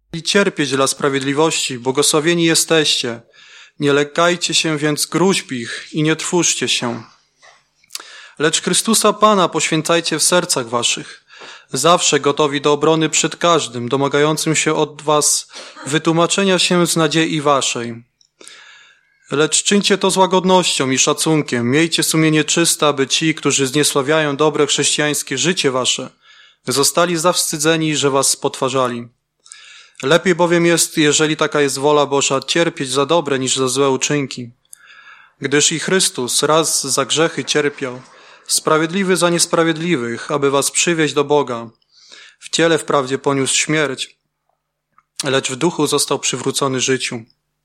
i cierpieć dla sprawiedliwości, błogosławieni jesteście. Nie lękajcie się więc gróźb ich i nie trwóżcie się. Lecz Chrystusa Pana poświęcajcie w sercach waszych, zawsze gotowi do obrony przed każdym, domagającym się od was wytłumaczenia się z nadziei waszej. Lecz czyńcie to z łagodnością i szacunkiem. Miejcie sumienie czyste, aby ci, którzy zniesławiają dobre chrześcijańskie życie wasze, zostali zawstydzeni, że was spotwarzali. Lepiej bowiem jest, jeżeli taka jest wola Boża, cierpieć za dobre niż za złe uczynki. Gdyż i Chrystus raz za grzechy cierpiał, sprawiedliwy za niesprawiedliwych, aby was przywieźć do Boga. W ciele wprawdzie poniósł śmierć, lecz w duchu został przywrócony życiu.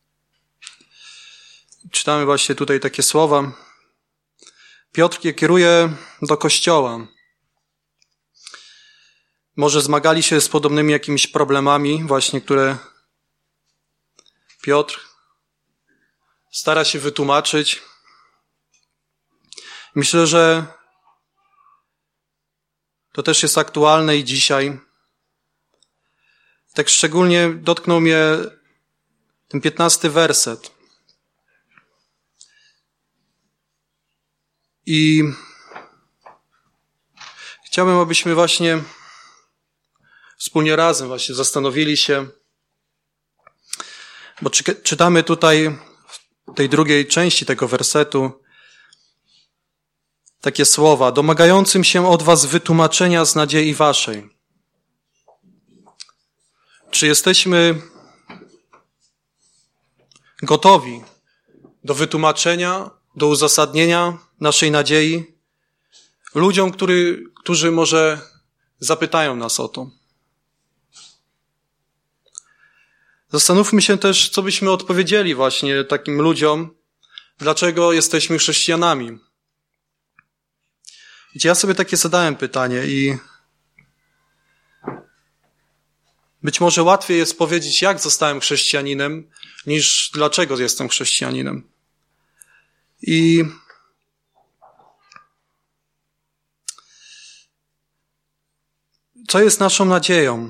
Czytamy właśnie tutaj takie słowa. Piotr je kieruje do Kościoła. Może zmagali się z podobnymi jakimiś problemami, właśnie które Piotr stara się wytłumaczyć. Myślę, że to też jest aktualne i dzisiaj. Tak szczególnie dotknął mnie ten 15 werset. I chciałbym, abyśmy właśnie wspólnie razem właśnie zastanowili się, bo czytamy tutaj w tej drugiej części tego wersetu takie słowa: domagającym się od was wytłumaczenia z nadziei waszej. Czy jesteśmy gotowi do wytłumaczenia, do uzasadnienia naszej nadziei ludziom, którzy może zapytają nas o to? Zastanówmy się też, co byśmy odpowiedzieli właśnie takim ludziom, dlaczego jesteśmy chrześcijanami. Wiecie, ja sobie takie zadałem pytanie i być może łatwiej jest powiedzieć, jak zostałem chrześcijaninem, niż dlaczego jestem chrześcijaninem. I co jest naszą nadzieją?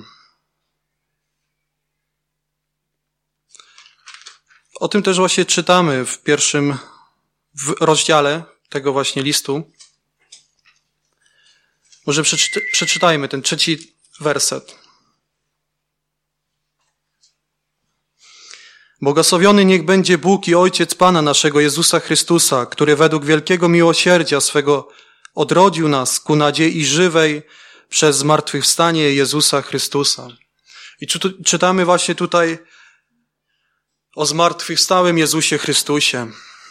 O tym też właśnie czytamy w pierwszym rozdziale tego właśnie listu. Może przeczytajmy ten 3 werset. Błogosławiony niech będzie Bóg i Ojciec Pana naszego Jezusa Chrystusa, który według wielkiego miłosierdzia swego odrodził nas ku nadziei żywej przez zmartwychwstanie Jezusa Chrystusa. I czytamy właśnie tutaj o zmartwychwstałym Jezusie Chrystusie.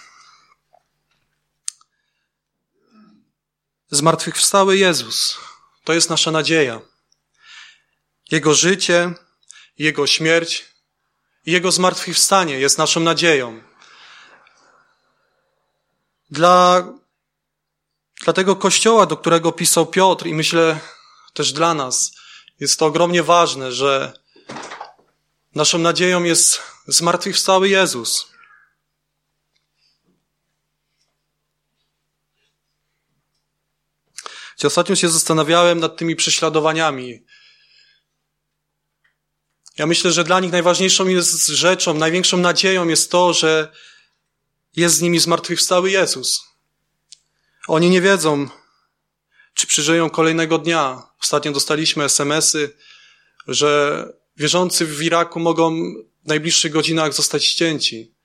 Zmartwychwstały Jezus to jest nasza nadzieja. Jego życie, Jego śmierć i Jego zmartwychwstanie jest naszą nadzieją. Dla tego Kościoła, do którego pisał Piotr, i myślę też dla nas, jest to ogromnie ważne, że naszą nadzieją jest zmartwychwstały Jezus. Ostatnio się zastanawiałem nad tymi prześladowaniami. Ja myślę, że dla nich najważniejszą jest rzeczą, największą nadzieją jest to, że jest z nimi zmartwychwstały Jezus. Oni nie wiedzą, czy przeżyją kolejnego dnia. Ostatnio dostaliśmy SMS-y, że wierzący w Iraku mogą w najbliższych godzinach zostać ścięci.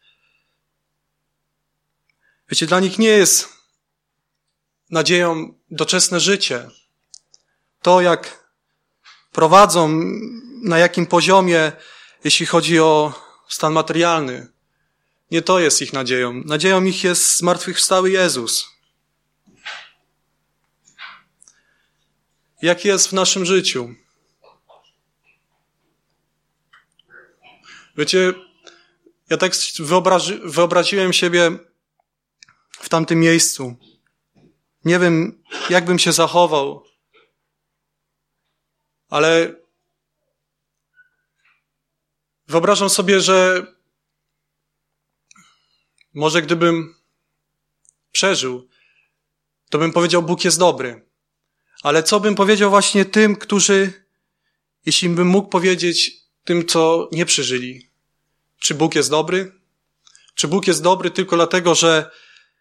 Wiecie, dla nich nie jest nadzieją doczesne życie. To, jak prowadzą, na jakim poziomie, jeśli chodzi o stan materialny. Nie to jest ich nadzieją. Nadzieją ich jest zmartwychwstały Jezus. Jak jest w naszym życiu? Wiecie, ja tak wyobraziłem siebie w tamtym miejscu. Nie wiem, jak bym się zachował, ale wyobrażam sobie, że może gdybym przeżył, to bym powiedział, Bóg jest dobry. Ale co bym powiedział właśnie tym, którzy, jeśli bym mógł powiedzieć tym, co nie przeżyli. Czy Bóg jest dobry? Czy Bóg jest dobry tylko dlatego, że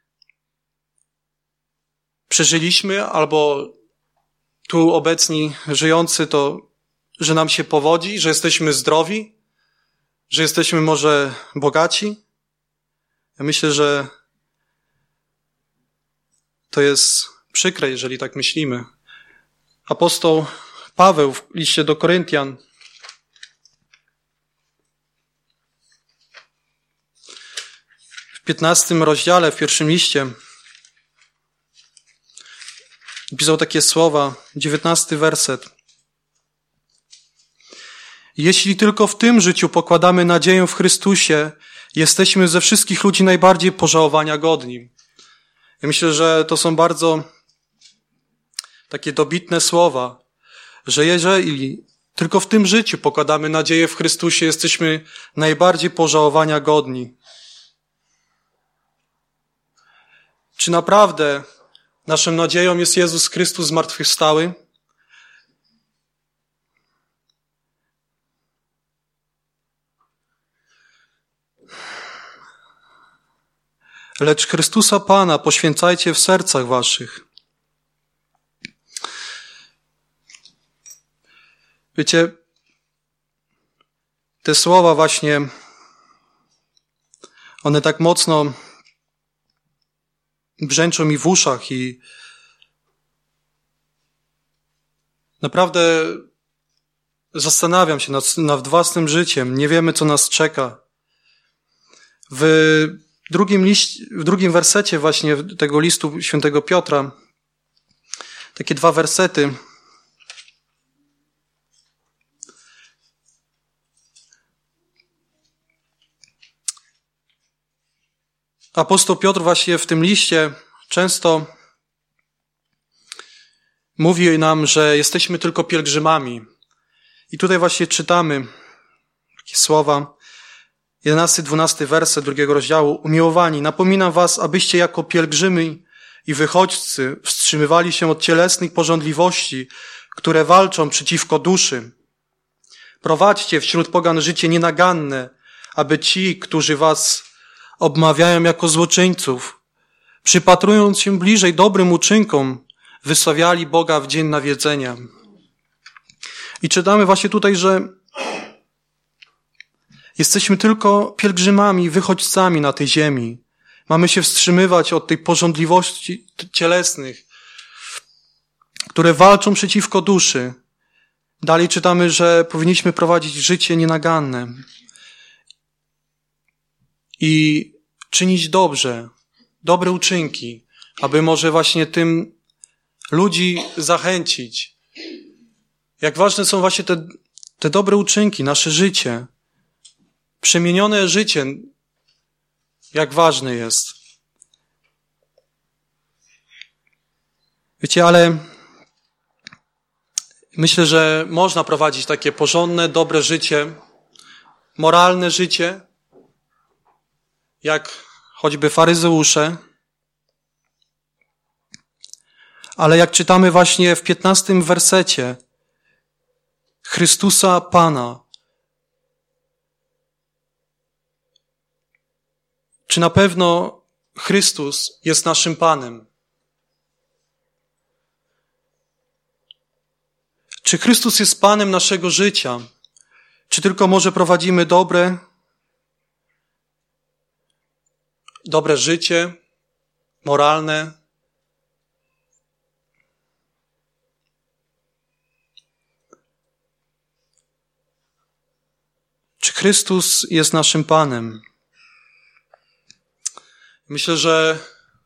przeżyliśmy, albo tu obecni żyjący, to że nam się powodzi, że jesteśmy zdrowi, że jesteśmy może bogaci? Ja myślę, że to jest przykre, jeżeli tak myślimy. Apostoł Paweł w liście do Koryntian w 15 rozdziale, w 1 liście pisał takie słowa, 19 werset. Jeśli tylko w tym życiu pokładamy nadzieję w Chrystusie, jesteśmy ze wszystkich ludzi najbardziej pożałowania godni. Ja myślę, że to są bardzo takie dobitne słowa, że jeżeli tylko w tym życiu pokładamy nadzieję w Chrystusie, jesteśmy najbardziej pożałowania godni. Czy naprawdę naszą nadzieją jest Jezus Chrystus zmartwychwstały? Lecz Chrystusa Pana poświęcajcie w sercach waszych. Wiecie, te słowa właśnie, one tak mocno brzęczą mi w uszach i naprawdę zastanawiam się nad własnym życiem. Nie wiemy, co nas czeka. W drugim wersecie właśnie tego listu świętego Piotra, takie 2 wersety. Apostoł Piotr właśnie w tym liście często mówi nam, że jesteśmy tylko pielgrzymami. I tutaj właśnie czytamy takie słowa, 11-12 werset 2 rozdziału. Umiłowani, napominam was, abyście jako pielgrzymi i wychodźcy wstrzymywali się od cielesnych pożądliwości, które walczą przeciwko duszy. Prowadźcie wśród pogan życie nienaganne, aby ci, którzy was obmawiają jako złoczyńców, przypatrując się bliżej dobrym uczynkom, wysławiali Boga w dzień nawiedzenia. I czytamy właśnie tutaj, że jesteśmy tylko pielgrzymami, wychodźcami na tej ziemi. Mamy się wstrzymywać od tej pożądliwości cielesnych, które walczą przeciwko duszy. Dalej czytamy, że powinniśmy prowadzić życie nienaganne i czynić dobre uczynki, aby może właśnie tym ludzi zachęcić. Jak ważne są właśnie te dobre uczynki, nasze życie. Przemienione życie, jak ważne jest. Wiecie, ale myślę, że można prowadzić takie porządne, dobre życie, moralne życie, jak choćby faryzeusze. Ale jak czytamy właśnie w 15 wersecie, Chrystusa Pana, czy na pewno Chrystus jest naszym Panem? Czy Chrystus jest Panem naszego życia? Czy tylko może prowadzimy dobre życie, moralne? Czy Chrystus jest naszym Panem? Myślę, że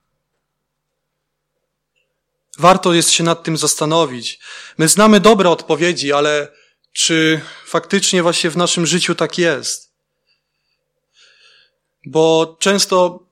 warto jest się nad tym zastanowić. My znamy dobre odpowiedzi, ale czy faktycznie właśnie w naszym życiu tak jest? Bo często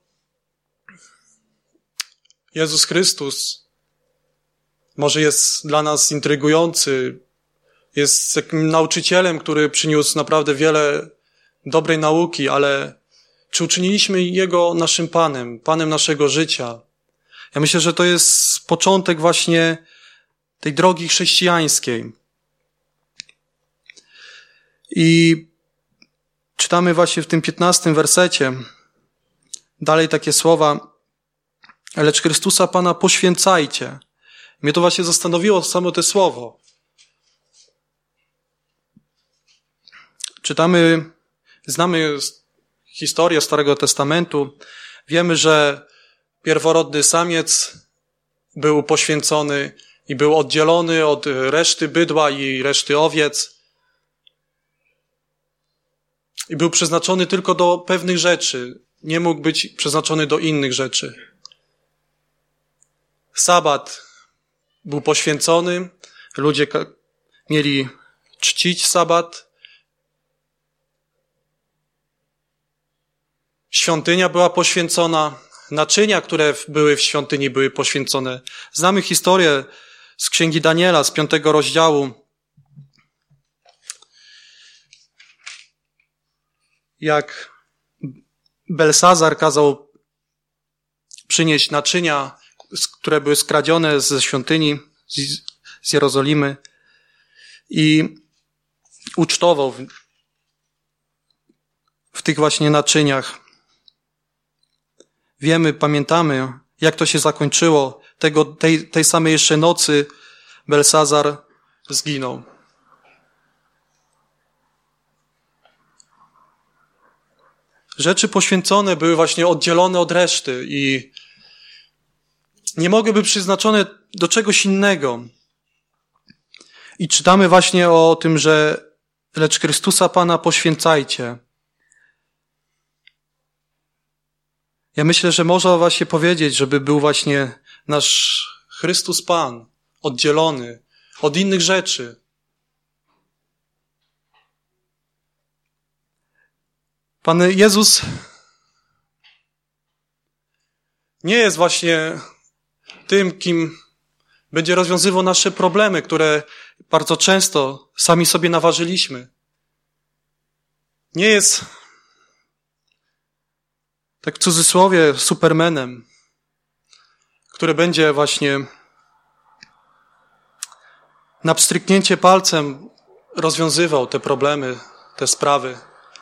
Jezus Chrystus może jest dla nas intrygujący, jest takim nauczycielem, który przyniósł naprawdę wiele dobrej nauki, ale czy uczyniliśmy Jego naszym Panem, Panem naszego życia? Ja myślę, że to jest początek właśnie tej drogi chrześcijańskiej. I czytamy właśnie w tym 15 wersecie dalej takie słowa: lecz Chrystusa Pana poświęcajcie. Mnie to właśnie zastanowiło samo to słowo. Znamy historię Starego Testamentu. Wiemy, że pierworodny samiec był poświęcony i był oddzielony od reszty bydła i reszty owiec. I był przeznaczony tylko do pewnych rzeczy. Nie mógł być przeznaczony do innych rzeczy. Sabat był poświęcony. Ludzie mieli czcić sabat. Świątynia była poświęcona. Naczynia, które były w świątyni, były poświęcone. Znamy historię z Księgi Daniela, z 5 rozdziału. Jak Belsazar kazał przynieść naczynia, które były skradzione ze świątyni, z Jerozolimy, i ucztował w tych właśnie naczyniach. Wiemy, pamiętamy, jak to się zakończyło. Tej samej jeszcze nocy Belsazar zginął. Rzeczy poświęcone były właśnie oddzielone od reszty i nie mogły być przeznaczone do czegoś innego. I czytamy właśnie o tym, że lecz Chrystusa Pana poświęcajcie. Ja myślę, że można właśnie powiedzieć, żeby był właśnie nasz Chrystus Pan oddzielony od innych rzeczy. Pan Jezus nie jest właśnie tym, kim będzie rozwiązywał nasze problemy, które bardzo często sami sobie naważyliśmy. Nie jest, tak w cudzysłowie, supermanem, który będzie właśnie na pstryknięcie palcem rozwiązywał te problemy, te sprawy.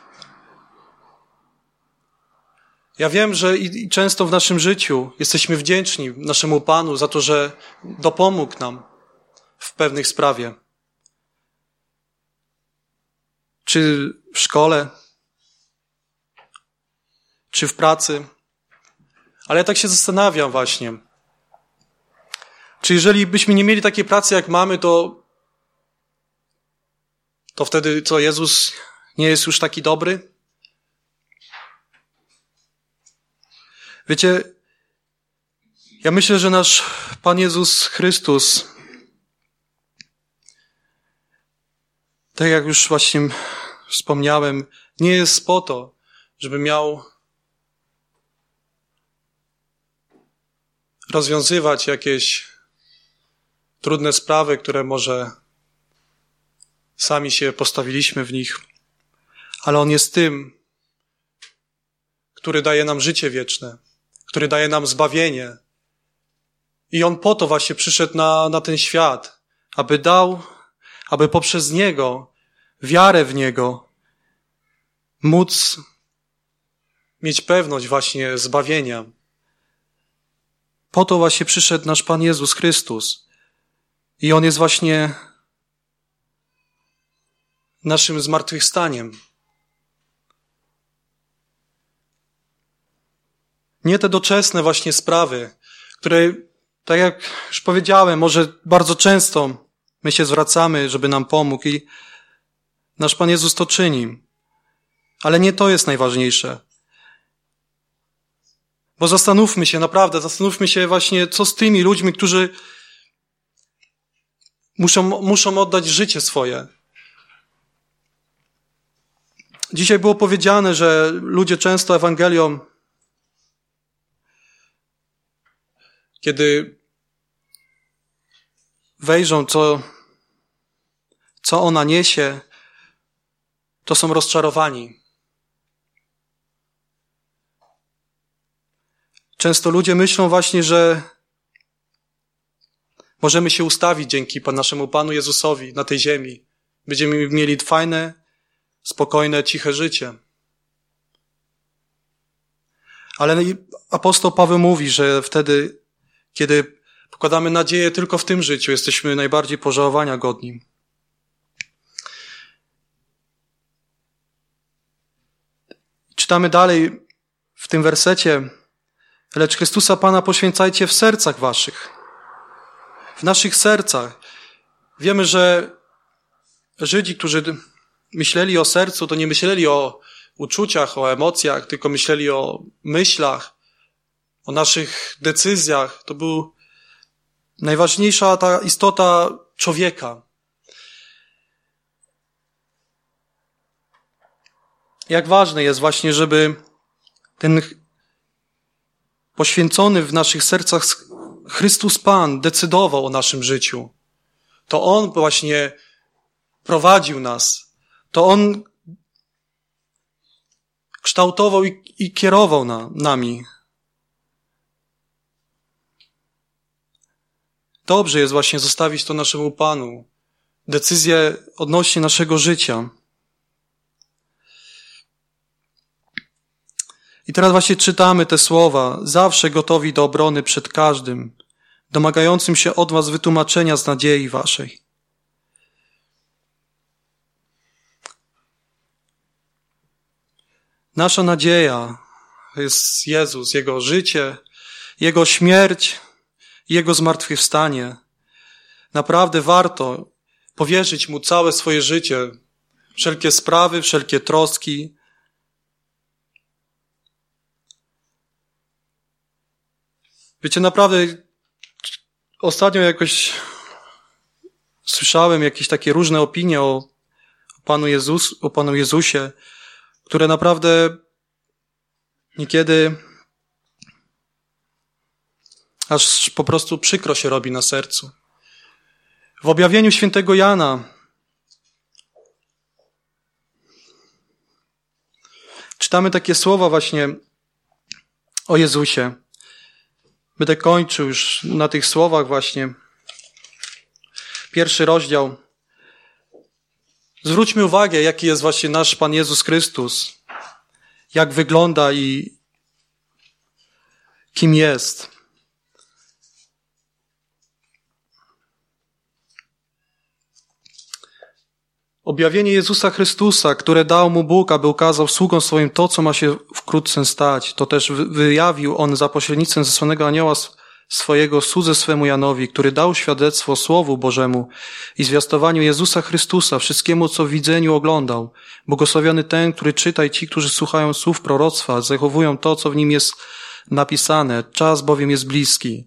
Ja wiem, że i często w naszym życiu jesteśmy wdzięczni naszemu Panu za to, że dopomógł nam w pewnych sprawie. Czy w szkole, czy w pracy. Ale ja tak się zastanawiam właśnie, czy jeżeli byśmy nie mieli takiej pracy, jak mamy, to wtedy co, Jezus nie jest już taki dobry? Wiecie, ja myślę, że nasz Pan Jezus Chrystus, tak jak już właśnie wspomniałem, nie jest po to, żeby miał rozwiązywać jakieś trudne sprawy, które może sami się postawiliśmy w nich, ale On jest tym, który daje nam życie wieczne, który daje nam zbawienie. I On po to właśnie przyszedł na ten świat, aby poprzez Niego, wiarę w Niego, móc mieć pewność właśnie zbawienia. Po to właśnie przyszedł nasz Pan Jezus Chrystus. I On jest właśnie naszym zmartwychwstaniem. Nie te doczesne właśnie sprawy, które, tak jak już powiedziałem, może bardzo często my się zwracamy, żeby nam pomógł i nasz Pan Jezus to czyni. Ale nie to jest najważniejsze. Bo zastanówmy się właśnie, co z tymi ludźmi, którzy muszą oddać życie swoje. Dzisiaj było powiedziane, że ludzie często Ewangelią, kiedy wejrzą, co ona niesie, to są rozczarowani. Często ludzie myślą właśnie, że możemy się ustawić dzięki naszemu Panu Jezusowi na tej ziemi. Będziemy mieli fajne spokojne, ciche życie. Ale apostoł Paweł mówi, że wtedy, kiedy pokładamy nadzieję tylko w tym życiu, jesteśmy najbardziej pożałowania godni. Czytamy dalej w tym wersecie: lecz Chrystusa Pana poświęcajcie w sercach waszych. W naszych sercach. Wiemy, że Żydzi, którzy myśleli o sercu, to nie myśleli o uczuciach, o emocjach, tylko myśleli o myślach, o naszych decyzjach. To był najważniejsza ta istota człowieka. Jak ważne jest właśnie, żeby ten poświęcony w naszych sercach Chrystus Pan decydował o naszym życiu. To On właśnie prowadził nas. To On kształtował i kierował nami. Dobrze jest właśnie zostawić to naszemu Panu. Decyzje odnośnie naszego życia. I teraz właśnie czytamy te słowa: zawsze gotowi do obrony przed każdym, domagającym się od was wytłumaczenia z nadziei waszej. Nasza nadzieja jest Jezus, Jego życie, Jego śmierć, Jego zmartwychwstanie. Naprawdę warto powierzyć Mu całe swoje życie, wszelkie sprawy, wszelkie troski. Wiecie, naprawdę ostatnio jakoś słyszałem jakieś takie różne opinie o Panu Jezusie, które naprawdę niekiedy aż po prostu przykro się robi na sercu. W objawieniu świętego Jana czytamy takie słowa właśnie o Jezusie. Będę kończył już na tych słowach właśnie. 1 rozdział. Zwróćmy uwagę, jaki jest właśnie nasz Pan Jezus Chrystus. Jak wygląda i kim jest. Objawienie Jezusa Chrystusa, które dał Mu Bóg, aby ukazał sługom swoim to, co ma się wkrótce stać. To też wyjawił On za pośrednictwem zesłanego anioła swojego słudze swemu Janowi, który dał świadectwo Słowu Bożemu i zwiastowaniu Jezusa Chrystusa, wszystkiemu, co w widzeniu oglądał. Błogosławiony ten, który czyta i ci, którzy słuchają słów proroctwa, zachowują to, co w nim jest napisane. Czas bowiem jest bliski.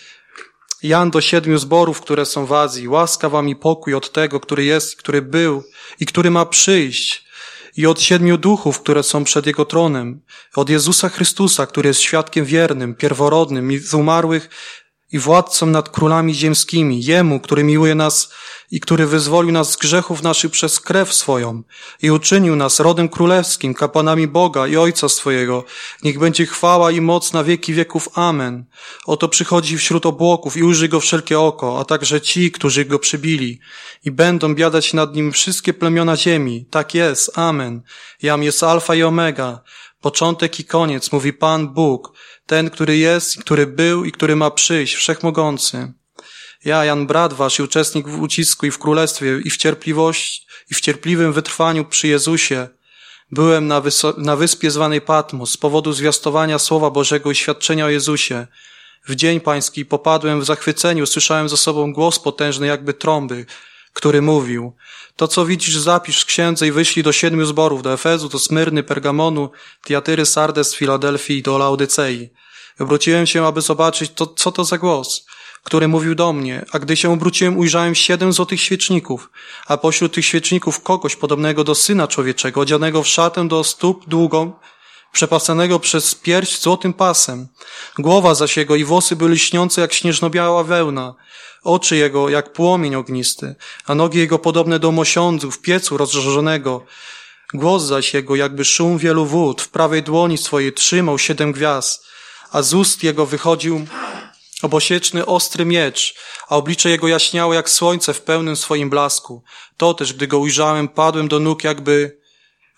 Jan do 7 zborów, które są w Azji. Łaska wam i pokój od tego, który jest, który był i który ma przyjść. I od 7 duchów, które są przed Jego tronem. Od Jezusa Chrystusa, który jest świadkiem wiernym, pierworodnym i z umarłych i władcą nad królami ziemskimi. Jemu, który miłuje nas i który wyzwolił nas z grzechów naszych przez krew swoją i uczynił nas rodem królewskim, kapłanami Boga i Ojca swojego. Niech będzie chwała i moc na wieki wieków. Amen. Oto przychodzi wśród obłoków i ujrzy Go wszelkie oko, a także ci, którzy Go przybili i będą biadać nad Nim wszystkie plemiona ziemi. Tak jest. Amen. Jam jest Alfa i Omega, początek i koniec, mówi Pan Bóg, ten, który jest, który był i który ma przyjść, wszechmogący. Ja, Jan, brat wasz i uczestnik w ucisku i w królestwie i w cierpliwości i w cierpliwym wytrwaniu przy Jezusie, byłem na wyspie zwanej Patmos z powodu zwiastowania Słowa Bożego i świadczenia o Jezusie. W dzień pański popadłem w zachwyceniu, słyszałem za sobą głos potężny jakby trąby, który mówił: to, co widzisz, zapisz w księdze i wyślij do 7 zborów, do Efezu, do Smyrny, Pergamonu, Tiatyry, Sardes, Filadelfii i do Laodycei. Obróciłem się, aby zobaczyć, co to za głos, który mówił do mnie, a gdy się obróciłem, ujrzałem 7 złotych świeczników, a pośród tych świeczników kogoś podobnego do Syna Człowieczego, odzianego w szatę do stóp długą, przepasanego przez pierś złotym pasem. Głowa zaś jego i włosy były lśniące jak śnieżno-biała wełna, oczy jego jak płomień ognisty, a nogi jego podobne do mosiądzów piecu rozżarzonego. Głos zaś jego jakby szum wielu wód, w prawej dłoni swojej trzymał 7 gwiazd, a z ust jego wychodził obosieczny, ostry miecz, a oblicze jego jaśniało jak słońce w pełnym swoim blasku. To też, gdy go ujrzałem, padłem do nóg jakby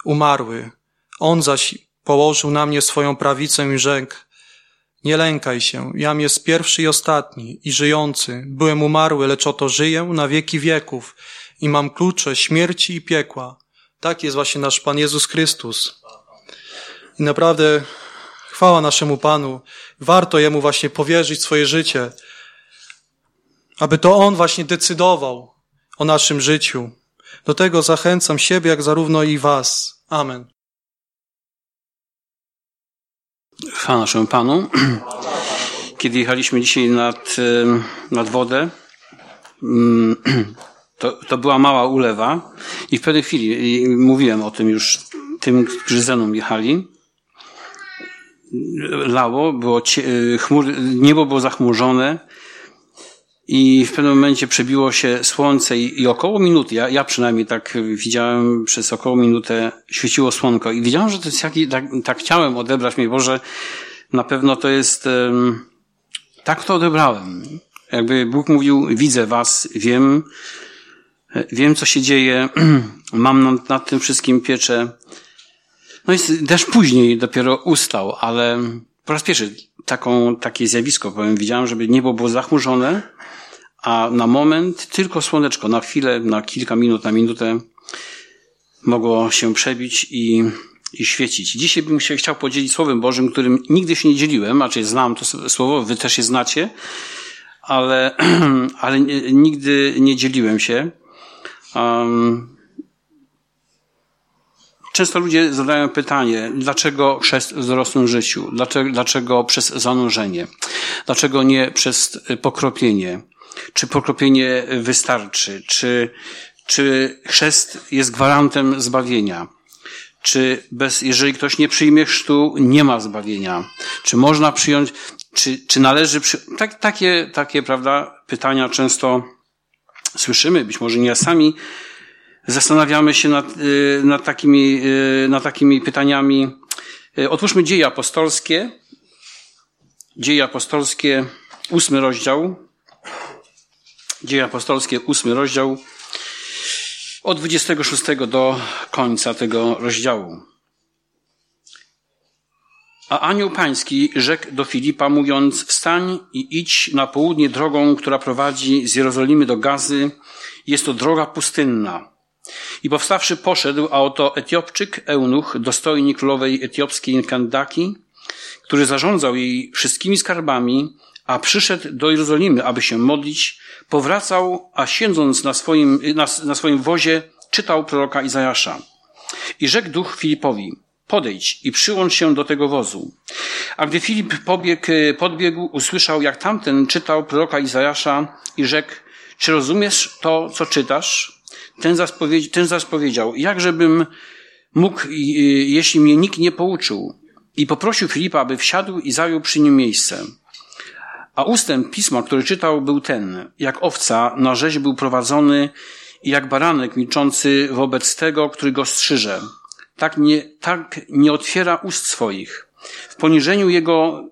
umarły. On zaś położył na mnie swoją prawicę i rzekł: nie lękaj się, jam jest pierwszy i ostatni i żyjący. Byłem umarły, lecz oto żyję na wieki wieków i mam klucze śmierci i piekła. Tak jest właśnie nasz Pan Jezus Chrystus. I naprawdę chwała naszemu Panu. Warto Jemu właśnie powierzyć swoje życie, aby to On właśnie decydował o naszym życiu. Do tego zachęcam siebie, jak zarówno i was. Amen. Chwała naszemu Panu. Kiedy jechaliśmy dzisiaj nad wodę, to była mała ulewa i w pewnej chwili, mówiłem o tym już tym, którzy ze mną jechali, lało, niebo było zachmurzone i w pewnym momencie przebiło się słońce i około minuty, ja przynajmniej tak widziałem, przez około minutę świeciło słonko i wiedziałem, że to jest tak chciałem odebrać mnie, Boże, na pewno to jest, tak to odebrałem. Jakby Bóg mówił, widzę was, wiem co się dzieje, mam nad tym wszystkim pieczę. No i deszcz później dopiero ustał, ale po raz pierwszy takie zjawisko, powiem, widziałem, żeby niebo było zachmurzone, a na moment tylko słoneczko, na chwilę, na kilka minut, na minutę mogło się przebić i świecić. Dzisiaj bym się chciał podzielić Słowem Bożym, którym nigdy się nie dzieliłem, znaczy znam to słowo, wy też je znacie, ale nigdy nie dzieliłem się. Często ludzie zadają pytanie, dlaczego chrzest w dorosłym życiu? Dlaczego przez zanurzenie? Dlaczego nie przez pokropienie? Czy pokropienie wystarczy? Czy chrzest jest gwarantem zbawienia? Jeżeli ktoś nie przyjmie chrztu, nie ma zbawienia? Czy można przyjąć, czy należy takie, prawda, pytania często słyszymy, być może nie sami zastanawiamy się nad takimi pytaniami. Otwórzmy Dzieje Apostolskie, 8 rozdział. Dzieje Apostolskie, 8 rozdział, od 26 do końca tego rozdziału. A anioł pański rzekł do Filipa, mówiąc: wstań i idź na południe drogą, która prowadzi z Jerozolimy do Gazy. Jest to droga pustynna. I powstawszy poszedł, a oto Etiopczyk, eunuch, dostojnik królowej etiopskiej Kandaki, który zarządzał jej wszystkimi skarbami, a przyszedł do Jerozolimy, aby się modlić, powracał, a siedząc na swoim wozie, czytał proroka Izajasza. I rzekł duch Filipowi: podejdź i przyłącz się do tego wozu. A gdy Filip podbiegł, usłyszał, jak tamten czytał proroka Izajasza i rzekł: czy rozumiesz to, co czytasz? Ten zaś powiedział: jakżebym mógł, jeśli mnie nikt nie pouczył? I poprosił Filipa, aby wsiadł i zajął przy nim miejsce. A ustęp pisma, który czytał, był ten: jak owca na rzeź był prowadzony i jak baranek milczący wobec tego, który go strzyże. Tak nie otwiera ust swoich. W poniżeniu jego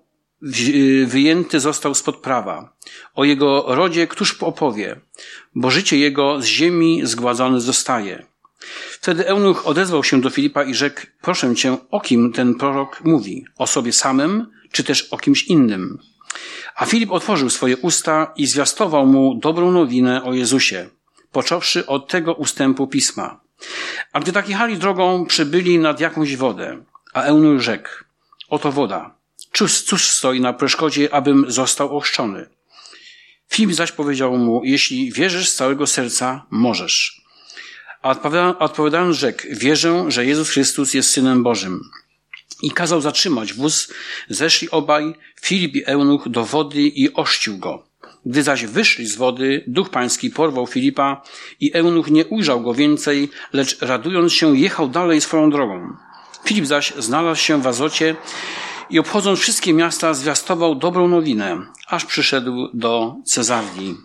wyjęty został spod prawa. O jego rodzie któż opowie? Bo życie jego z ziemi zgładzone zostaje. Wtedy eunuch odezwał się do Filipa i rzekł: proszę cię, o kim ten prorok mówi? O sobie samym, czy też o kimś innym? A Filip otworzył swoje usta i zwiastował mu dobrą nowinę o Jezusie, począwszy od tego ustępu pisma. A gdy tak jechali drogą, przybyli nad jakąś wodę. A eunuch rzekł: oto woda. Cóż stoi na przeszkodzie, abym został ochrzczony? Filip zaś powiedział mu: jeśli wierzysz z całego serca, możesz. A odpowiadając rzekł: wierzę, że Jezus Chrystus jest Synem Bożym. I kazał zatrzymać wóz. Zeszli obaj, Filip i eunuch, do wody i ochrzcił go. Gdy zaś wyszli z wody, duch pański porwał Filipa i eunuch nie ujrzał go więcej, lecz radując się jechał dalej swoją drogą. Filip zaś znalazł się w Azocie i obchodząc wszystkie miasta zwiastował dobrą nowinę, aż przyszedł do Cezarii.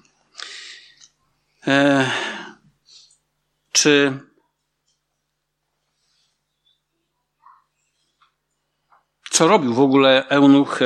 Co robił w ogóle eunuch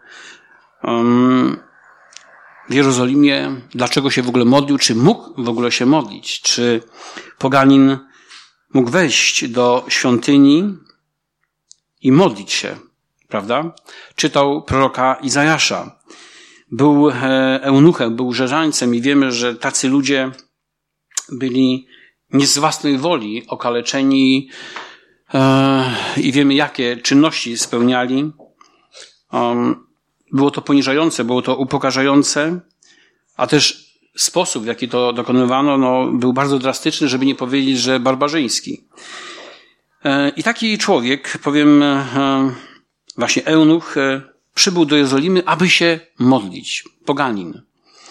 w Jerozolimie? Dlaczego się w ogóle modlił? Czy mógł w ogóle się modlić? Czy poganin mógł wejść do świątyni i modlić się, prawda? Czytał proroka Izajasza. Był eunuchem, był rzeżańcem i wiemy, że tacy ludzie byli nie z własnej woli okaleczeni i wiemy, jakie czynności spełniali. Było to poniżające, było to upokarzające, a też sposób, w jaki to dokonywano, był bardzo drastyczny, żeby nie powiedzieć, że barbarzyński. I taki człowiek, powiem, właśnie eunuch, przybył do Jerozolimy, aby się modlić. Poganin.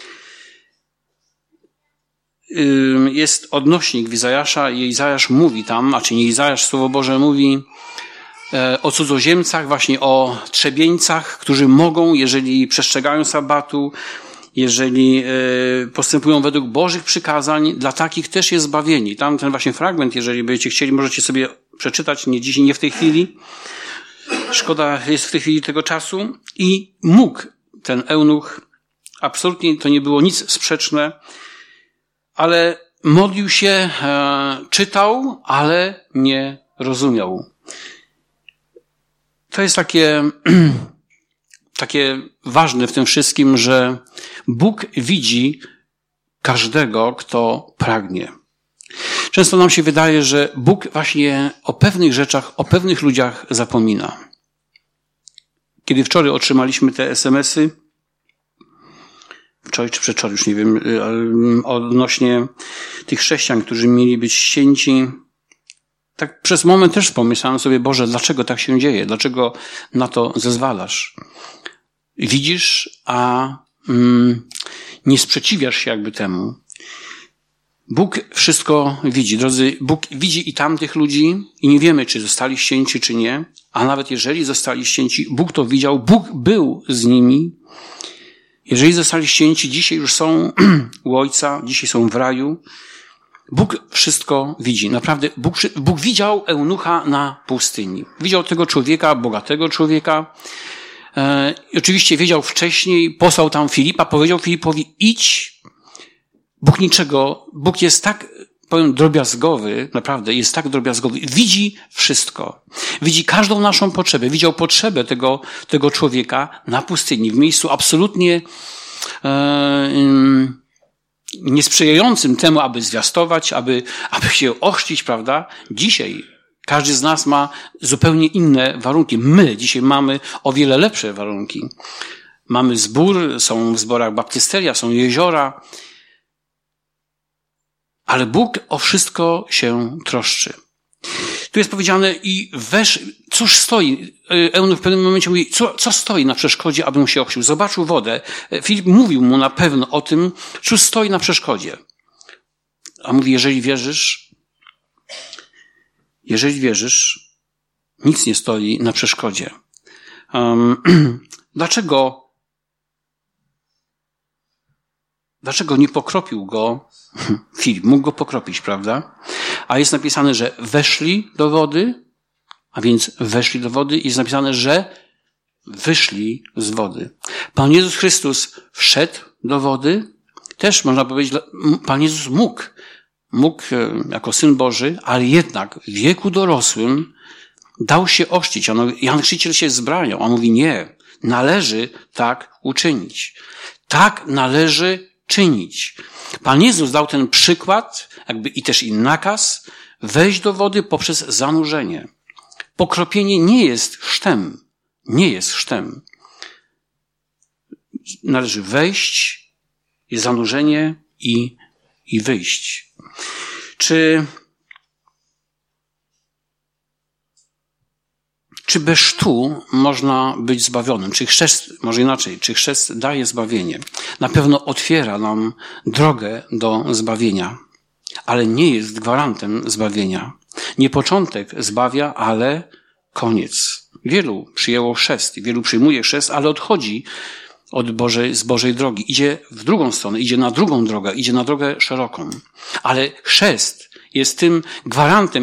Jest odnośnik w Izajasza i Izajasz mówi tam, a czy nie Izajasz, Słowo Boże mówi o cudzoziemcach, właśnie o trzebieńcach, którzy mogą, jeżeli przestrzegają sabatu, jeżeli postępują według Bożych przykazań, dla takich też jest zbawienie. Tam ten właśnie fragment, jeżeli będziecie chcieli, możecie sobie przeczytać, nie dzisiaj, nie w tej chwili. Szkoda jest w tej chwili tego czasu. I mógł ten eunuch, absolutnie to nie było nic sprzeczne, ale modlił się, czytał, ale nie rozumiał. To jest takie ważne w tym wszystkim, że Bóg widzi każdego, kto pragnie. Często nam się wydaje, że Bóg właśnie o pewnych rzeczach, o pewnych ludziach zapomina. Kiedy wczoraj otrzymaliśmy te SMS-y, wczoraj czy przedwczoraj, już nie wiem, odnośnie tych chrześcijan, którzy mieli być ścięci, tak przez moment też pomyślałem sobie, Boże, dlaczego tak się dzieje? Dlaczego na to zezwalasz? Widzisz, a nie sprzeciwiasz się jakby temu. Bóg wszystko widzi. Drodzy, Bóg widzi i tamtych ludzi i nie wiemy, czy zostali ścięci, czy nie. A nawet jeżeli zostali ścięci, Bóg to widział, Bóg był z nimi. Jeżeli zostali ścięci, dzisiaj już są u Ojca, dzisiaj są w raju. Bóg wszystko widzi. Naprawdę, Bóg widział eunucha na pustyni. Widział tego człowieka, bogatego człowieka. I oczywiście wiedział wcześniej, posłał tam Filipa, powiedział Filipowi, idź. Bóg jest tak, powiem, drobiazgowy, naprawdę jest tak drobiazgowy. Widzi wszystko. Widzi każdą naszą potrzebę. Widział potrzebę tego człowieka na pustyni, w miejscu absolutnie niesprzyjającym temu, aby zwiastować, aby się ochrzcić, prawda? Dzisiaj każdy z nas ma zupełnie inne warunki. My dzisiaj mamy o wiele lepsze warunki. Mamy zbór, są w zborach baptysteria, są jeziora. Ale Bóg o wszystko się troszczy. Tu jest powiedziane cóż stoi, eunuch w pewnym momencie mówi, co stoi na przeszkodzie, abym się ochrzcił? Zobaczył wodę. Filip mówił mu na pewno o tym, cóż stoi na przeszkodzie. A mówi, jeżeli wierzysz, nic nie stoi na przeszkodzie. Dlaczego nie pokropił go Filip? Mógł go pokropić, prawda? A jest napisane, że weszli do wody, a więc weszli do wody i jest napisane, że wyszli z wody. Pan Jezus Chrystus wszedł do wody, też można powiedzieć, Pan Jezus mógł jako Syn Boży, ale jednak w wieku dorosłym dał się ochrzcić. Jan Chrzciciel się zbraniał, a mówi nie, należy tak uczynić. Tak należy czynić. Pan Jezus dał ten przykład, jakby i też i nakaz, wejść do wody poprzez zanurzenie. Pokropienie nie jest chrztem. Nie jest chrztem. Należy wejść, jest zanurzenie i wyjść. Czy bez chrztu można być zbawionym? Czy chrzest daje zbawienie? Na pewno otwiera nam drogę do zbawienia, ale nie jest gwarantem zbawienia. Nie początek zbawia, ale koniec. Wielu przyjęło chrzest, wielu przyjmuje chrzest, ale odchodzi z Bożej drogi. Idzie w drugą stronę, idzie na drugą drogę, idzie na drogę szeroką. Ale chrzest jest tym gwarantem,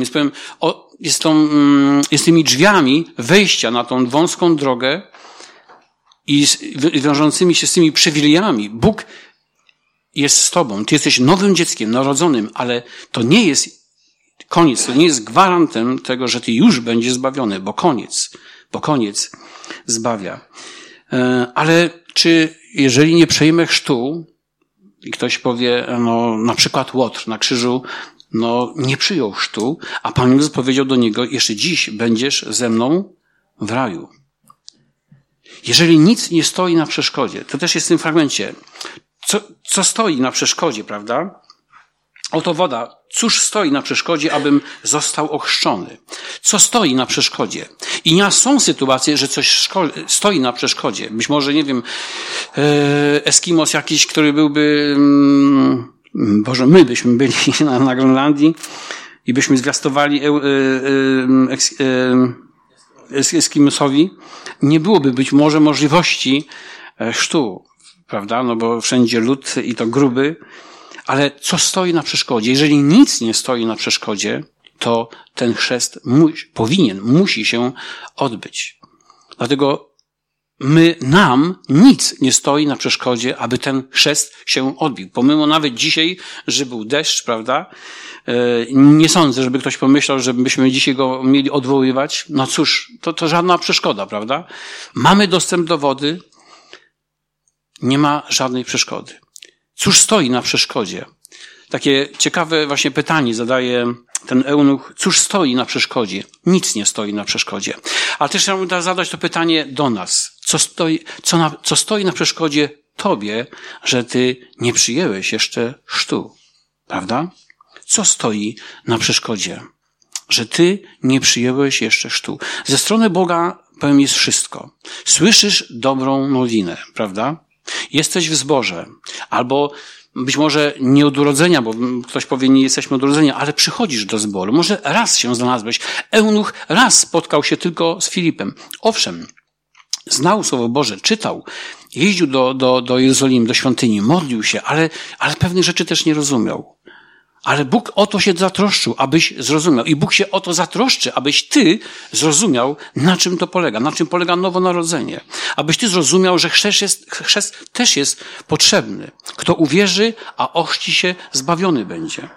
jest tymi drzwiami wejścia na tą wąską drogę i wiążącymi się z tymi przywilejami. Bóg jest z tobą. Ty jesteś nowym dzieckiem, narodzonym, ale to nie jest koniec, to nie jest gwarantem tego, że ty już będziesz zbawiony, bo koniec zbawia. Ale czy jeżeli nie przejmę chrztu i ktoś powie, no na przykład Łotr na krzyżu, no nie przyjął chrztu, a Pan Jezus powiedział do niego, jeszcze dziś będziesz ze mną w raju. Jeżeli nic nie stoi na przeszkodzie, to też jest w tym fragmencie, co stoi na przeszkodzie, prawda? Oto woda. Cóż stoi na przeszkodzie, abym został ochrzczony? Co stoi na przeszkodzie? I nie są sytuacje, że coś stoi na przeszkodzie. Być może, nie wiem, Eskimos jakiś, który byłby, Boże, my byśmy byli na Grenlandii i byśmy zwiastowali Eskimosowi. Nie byłoby być może możliwości chrztu, prawda? No bo wszędzie lód i to gruby. Ale co stoi na przeszkodzie? Jeżeli nic nie stoi na przeszkodzie, to ten chrzest musi się odbyć. Dlatego nam nic nie stoi na przeszkodzie, aby ten chrzest się odbił. Pomimo nawet dzisiaj, że był deszcz, prawda? Nie sądzę, żeby ktoś pomyślał, że byśmy dzisiaj go mieli odwoływać. No cóż, to żadna przeszkoda, prawda? Mamy dostęp do wody, nie ma żadnej przeszkody. Cóż stoi na przeszkodzie? Takie ciekawe właśnie pytanie zadaje ten eunuch. Cóż stoi na przeszkodzie? Nic nie stoi na przeszkodzie. Ale też chciałbym zadać to pytanie do nas. Co stoi na przeszkodzie tobie, że ty nie przyjęłeś jeszcze chrztu? Prawda? Co stoi na przeszkodzie? Że ty nie przyjęłeś jeszcze chrztu. Ze strony Boga, powiem, jest wszystko. Słyszysz dobrą nowinę, prawda? Jesteś w zborze, albo być może nie od urodzenia, bo ktoś powie, nie jesteśmy od urodzenia, ale przychodzisz do zboru. Może raz się znalazłeś. Eunuch raz spotkał się tylko z Filipem. Owszem, znał Słowo Boże, czytał, jeździł do Jerozolimy, do świątyni, modlił się, ale pewnych rzeczy też nie rozumiał. Ale Bóg o to się zatroszczył, abyś zrozumiał. I Bóg się o to zatroszczy, abyś ty zrozumiał, na czym to polega, na czym polega nowonarodzenie. Abyś ty zrozumiał, że chrzest też jest potrzebny. Kto uwierzy, a ochrzci się, zbawiony będzie.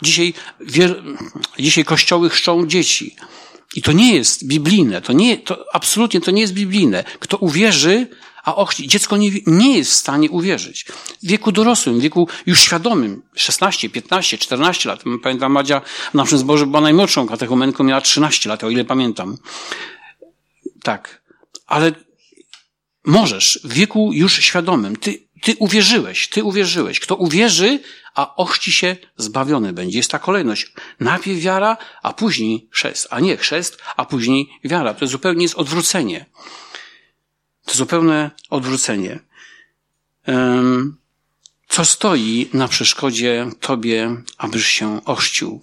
Dzisiaj kościoły chrzczą dzieci. I to nie jest biblijne. Absolutnie to nie jest biblijne. Kto uwierzy, a ochrzci. Dziecko nie jest w stanie uwierzyć. W wieku dorosłym, w wieku już świadomym, 16, 15, 14 lat. Pamiętam, Madzia w naszym zborze była najmłodszą katechumenką, miała 13 lat, o ile pamiętam. Tak. Ale możesz w wieku już świadomym. Ty uwierzyłeś. Kto uwierzy, a ochrzci się, zbawiony będzie. Jest ta kolejność. Najpierw wiara, a później chrzest. A nie chrzest, a później wiara. To zupełnie jest odwrócenie. To zupełne odwrócenie. Co stoi na przeszkodzie tobie, abyś się ochrzcił?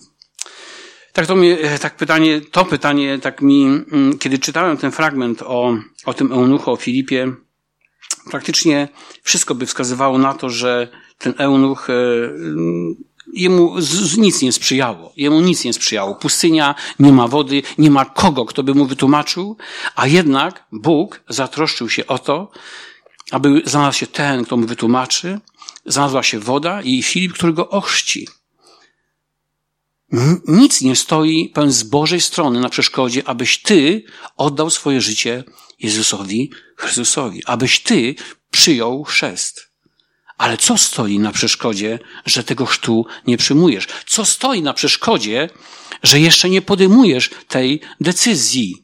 To pytanie kiedy czytałem ten fragment o tym eunuchu, o Filipie, praktycznie wszystko by wskazywało na to, że ten eunuch, jemu nic nie sprzyjało. Pustynia, nie ma wody, nie ma kogo, kto by mu wytłumaczył, a jednak Bóg zatroszczył się o to, aby znalazł się ten, kto mu wytłumaczy, znalazła się woda i Filip, który go ochrzci. Nic nie stoi, powiem, z Bożej strony na przeszkodzie, abyś ty oddał swoje życie Jezusowi Chrystusowi, abyś ty przyjął chrzest. Ale co stoi na przeszkodzie, że tego chrztu nie przyjmujesz? Co stoi na przeszkodzie, że jeszcze nie podejmujesz tej decyzji?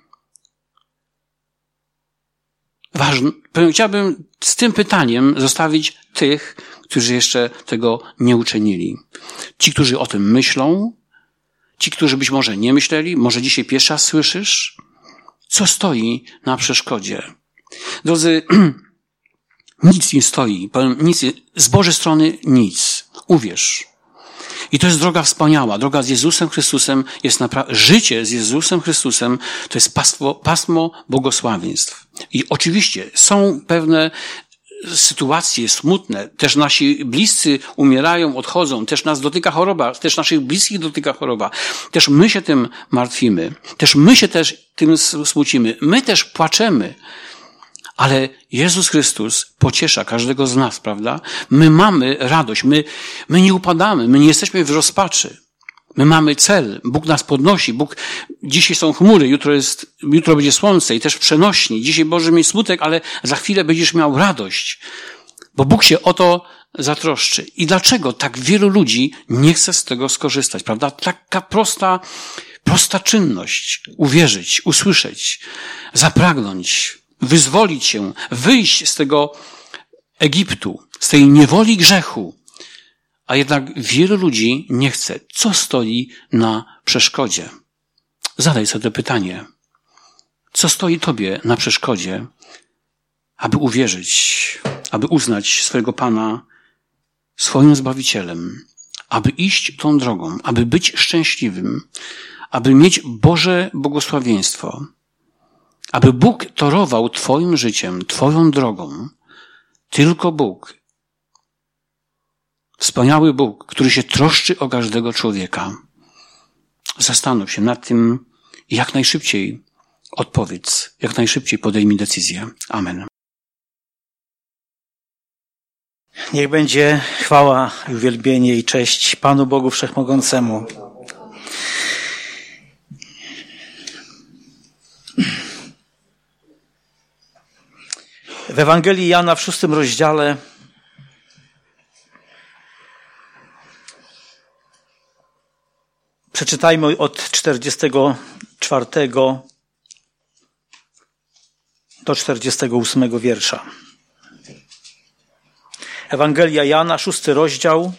Chciałbym z tym pytaniem zostawić tych, którzy jeszcze tego nie uczynili. Ci, którzy o tym myślą, ci, którzy być może nie myśleli, może dzisiaj pierwszy raz słyszysz, co stoi na przeszkodzie. Drodzy, nic nie stoi, z Bożej strony nic. Uwierz. I to jest droga wspaniała. Droga z Jezusem Chrystusem jest naprawdę, życie z Jezusem Chrystusem to jest pasmo błogosławieństw. I oczywiście są pewne sytuacje smutne, też nasi bliscy umierają, odchodzą, też nas dotyka choroba, też naszych bliskich dotyka choroba. Też my się tym martwimy, też my się tym smucimy, my też płaczemy. Ale Jezus Chrystus pociesza każdego z nas, prawda? My mamy radość, my nie upadamy, my nie jesteśmy w rozpaczy. My mamy cel. Bóg nas podnosi. Dzisiaj są chmury, jutro będzie słońce i też przenośni. Dzisiaj możesz mieć smutek, ale za chwilę będziesz miał radość. Bo Bóg się o to zatroszczy. I dlaczego tak wielu ludzi nie chce z tego skorzystać, prawda? Taka prosta czynność. Uwierzyć, usłyszeć, zapragnąć, wyzwolić się, wyjść z tego Egiptu, z tej niewoli grzechu. A jednak wielu ludzi nie chce. Co stoi na przeszkodzie? Zadaj sobie to pytanie. Co stoi tobie na przeszkodzie, aby uwierzyć, aby uznać swojego Pana swoim Zbawicielem, aby iść tą drogą, aby być szczęśliwym, aby mieć Boże błogosławieństwo, aby Bóg torował twoim życiem, twoją drogą. Tylko Bóg, wspaniały Bóg, który się troszczy o każdego człowieka. Zastanów się nad tym i jak najszybciej odpowiedz, jak najszybciej podejmij decyzję. Amen. Niech będzie chwała i uwielbienie i cześć Panu Bogu Wszechmogącemu. W Ewangelii Jana w 6 rozdziale przeczytajmy od 44 do 48 wiersza. Ewangelia Jana, 6 rozdział,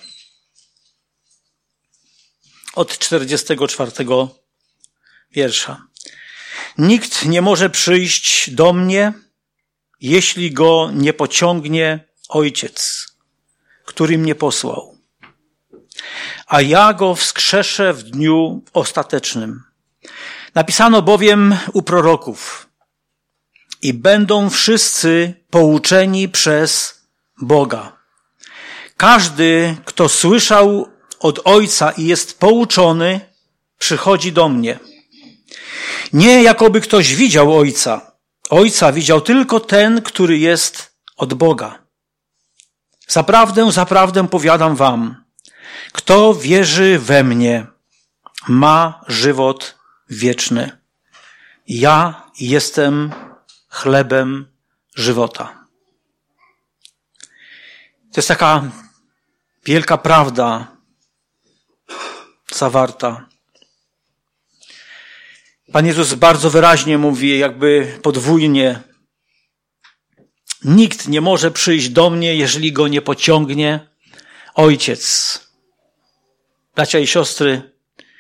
od 44 wiersza. Nikt nie może przyjść do mnie, jeśli go nie pociągnie Ojciec, który mnie posłał. A ja go wskrzeszę w dniu ostatecznym. Napisano bowiem u proroków: i będą wszyscy pouczeni przez Boga. Każdy, kto słyszał od Ojca i jest pouczony, przychodzi do mnie. Nie jakoby ktoś widział Ojca. Ojca widział tylko ten, który jest od Boga. Zaprawdę, zaprawdę powiadam wam, kto wierzy we mnie, ma żywot wieczny. Ja jestem chlebem żywota. To jest taka wielka prawda zawarta. Pan Jezus bardzo wyraźnie mówi, jakby podwójnie: nikt nie może przyjść do mnie, jeżeli go nie pociągnie Ojciec. Bracia i siostry,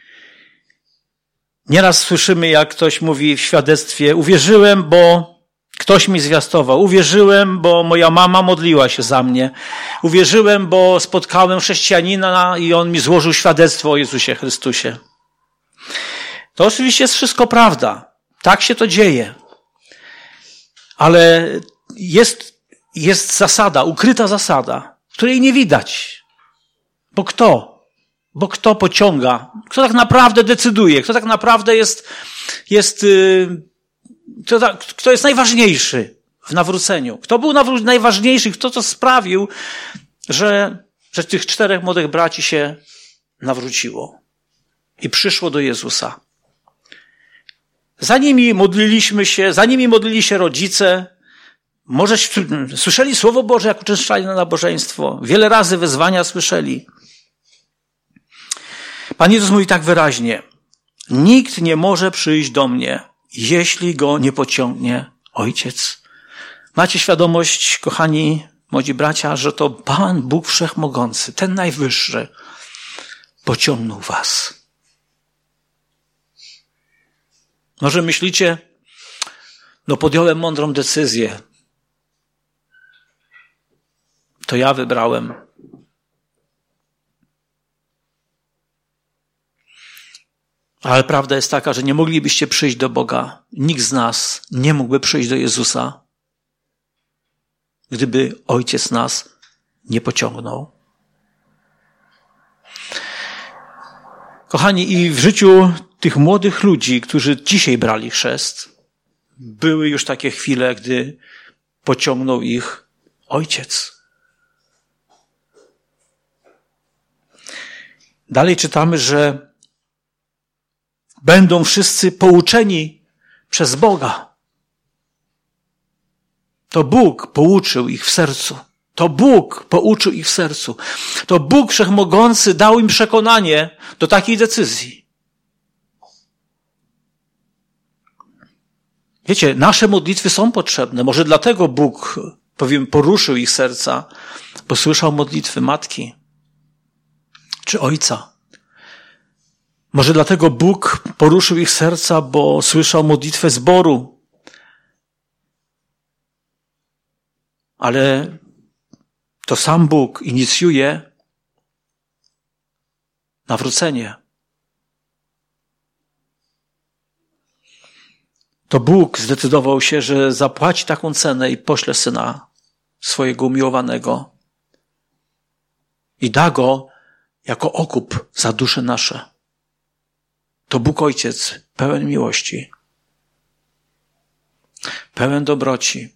nieraz słyszymy, jak ktoś mówi w świadectwie: uwierzyłem, bo ktoś mi zwiastował. Uwierzyłem, bo moja mama modliła się za mnie. Uwierzyłem, bo spotkałem chrześcijanina i on mi złożył świadectwo o Jezusie Chrystusie. To oczywiście jest wszystko prawda. Tak się to dzieje. Ale jest zasada, ukryta zasada, której nie widać. Bo kto? Bo kto pociąga? Kto tak naprawdę decyduje? Kto tak naprawdę kto jest najważniejszy w nawróceniu? Kto był najważniejszy? Kto to sprawił, że tych 4 młodych braci się nawróciło i przyszło do Jezusa? Za nimi modlili się rodzice. Może słyszeli Słowo Boże, jak uczęszczali na nabożeństwo. Wiele razy wezwania słyszeli. Pan Jezus mówi tak wyraźnie: nikt nie może przyjść do mnie, jeśli go nie pociągnie Ojciec. Macie świadomość, kochani młodzi bracia, że to Pan Bóg Wszechmogący, ten Najwyższy, pociągnął was. Może myślicie: podjąłem mądrą decyzję. To ja wybrałem. Ale prawda jest taka, że nie moglibyście przyjść do Boga. Nikt z nas nie mógłby przyjść do Jezusa, gdyby Ojciec nas nie pociągnął. Kochani, i w życiu tych młodych ludzi, którzy dzisiaj brali chrzest, były już takie chwile, gdy pociągnął ich Ojciec. Dalej czytamy, że będą wszyscy pouczeni przez Boga. To Bóg pouczył ich w sercu. To Bóg pouczył ich w sercu. To Bóg Wszechmogący dał im przekonanie do takiej decyzji. Wiecie, nasze modlitwy są potrzebne. Może dlatego Bóg, poruszył ich serca, bo słyszał modlitwy matki czy ojca. Może dlatego Bóg poruszył ich serca, bo słyszał modlitwę zboru. Ale to sam Bóg inicjuje nawrócenie. To Bóg zdecydował się, że zapłaci taką cenę i pośle Syna swojego umiłowanego i da Go jako okup za dusze nasze. To Bóg Ojciec pełen miłości, pełen dobroci.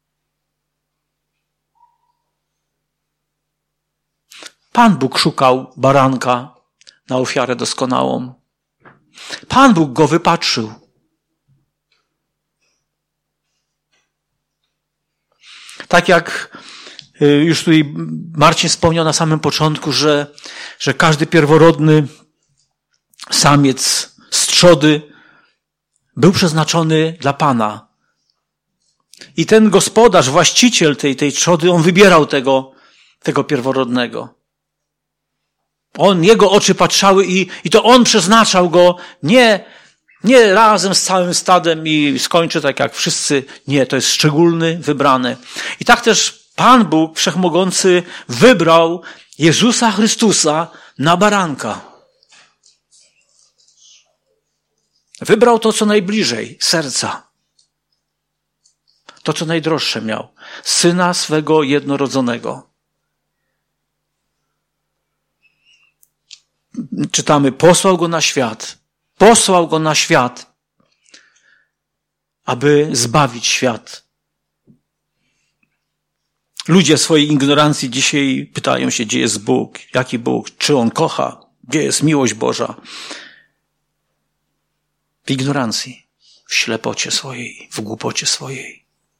Pan Bóg szukał baranka na ofiarę doskonałą. Pan Bóg go wypatrzył. Tak jak już tutaj Marcin wspomniał na samym początku, że każdy pierworodny samiec z trzody był przeznaczony dla Pana. I ten gospodarz, właściciel tej trzody, on wybierał tego pierworodnego. Jego oczy patrzały i to on przeznaczał go nie razem z całym stadem i skończy tak jak wszyscy. Nie, to jest szczególny, wybrany. I tak też Pan Bóg Wszechmogący wybrał Jezusa Chrystusa na baranka. Wybrał to, co najbliżej serca. To, co najdroższe miał. Syna swego jednorodzonego. Czytamy, posłał go na świat. Posłał go na świat, aby zbawić świat. Ludzie w swojej ignorancji dzisiaj pytają się, gdzie jest Bóg, jaki Bóg, czy On kocha, gdzie jest miłość Boża. W ignorancji, w ślepocie swojej, w głupocie swojej.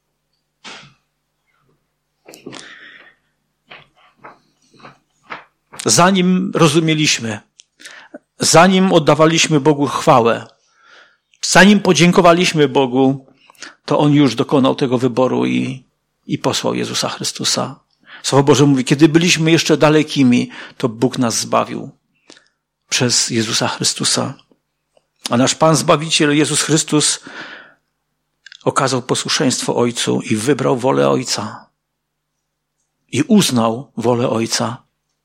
Zanim rozumieliśmy, zanim oddawaliśmy Bogu chwałę, zanim podziękowaliśmy Bogu, to On już dokonał tego wyboru i posłał Jezusa Chrystusa. Słowo Boże mówi, kiedy byliśmy jeszcze dalekimi, to Bóg nas zbawił przez Jezusa Chrystusa. A nasz Pan Zbawiciel Jezus Chrystus okazał posłuszeństwo Ojcu i wybrał wolę Ojca. I uznał wolę Ojca.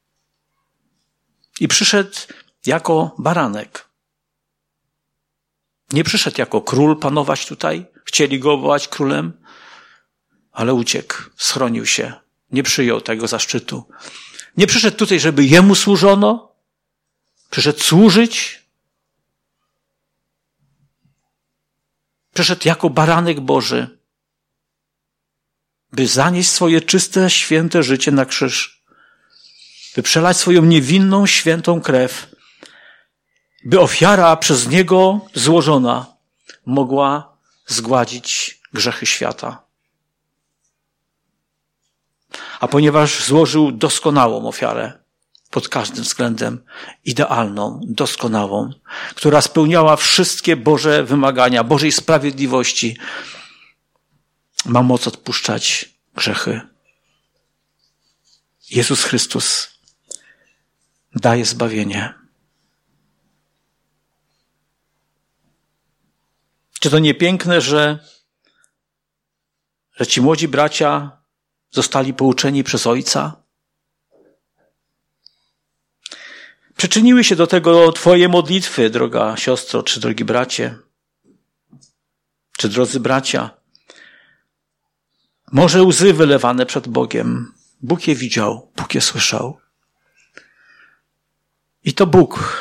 I przyszedł jako baranek. Nie przyszedł jako król panować tutaj. Chcieli go wołać królem, ale uciekł, schronił się. Nie przyjął tego zaszczytu. Nie przyszedł tutaj, żeby jemu służono. Przyszedł służyć. Przyszedł jako baranek Boży, by zanieść swoje czyste, święte życie na krzyż. By przelać swoją niewinną, świętą krew, by ofiara przez Niego złożona mogła zgładzić grzechy świata. A ponieważ złożył doskonałą ofiarę, pod każdym względem idealną, doskonałą, która spełniała wszystkie Boże wymagania, Bożej sprawiedliwości, ma moc odpuszczać grzechy. Jezus Chrystus daje zbawienie. Czy to nie piękne, że ci młodzi bracia zostali pouczeni przez Ojca? Przyczyniły się do tego Twoje modlitwy, droga siostro, czy drogi bracie, czy drodzy bracia. Może łzy wylewane przed Bogiem. Bóg je widział, Bóg je słyszał. I to Bóg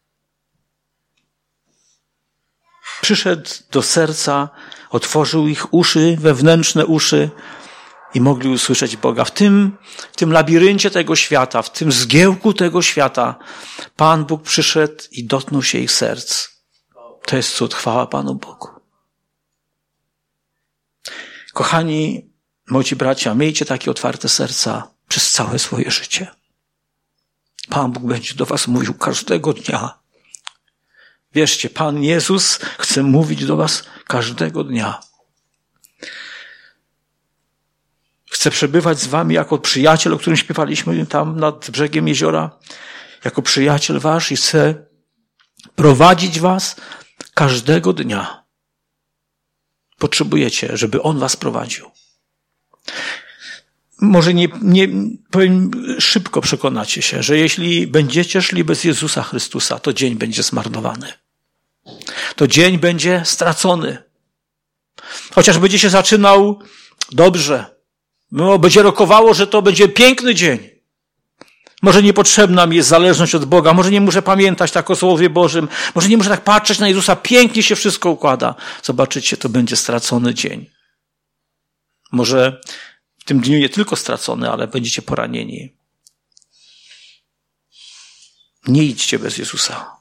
przyszedł do serca, otworzył ich uszy, wewnętrzne uszy i mogli usłyszeć Boga. W tym labiryncie tego świata, w tym zgiełku tego świata Pan Bóg przyszedł i dotknął się ich serc. To jest cud. Chwała Panu Bogu. Kochani, młodzi bracia, miejcie takie otwarte serca przez całe swoje życie. Pan Bóg będzie do was mówił każdego dnia. Wierzcie, Pan Jezus chce mówić do was każdego dnia. Chce przebywać z wami jako przyjaciel, o którym śpiewaliśmy tam nad brzegiem jeziora, jako przyjaciel wasz i chce prowadzić was każdego dnia. Potrzebujecie, żeby On was prowadził. Może nie powiem, szybko przekonacie się, że jeśli będziecie szli bez Jezusa Chrystusa, to dzień będzie zmarnowany. To dzień będzie stracony. Chociaż będzie się zaczynał dobrze. Będzie rokowało, że to będzie piękny dzień. Może niepotrzebna mi jest zależność od Boga. Może nie muszę pamiętać tak o Słowie Bożym. Może nie muszę tak patrzeć na Jezusa. Pięknie się wszystko układa. Zobaczycie, to będzie stracony dzień. Może w tym dniu nie tylko stracony, ale będziecie poranieni. Nie idźcie bez Jezusa.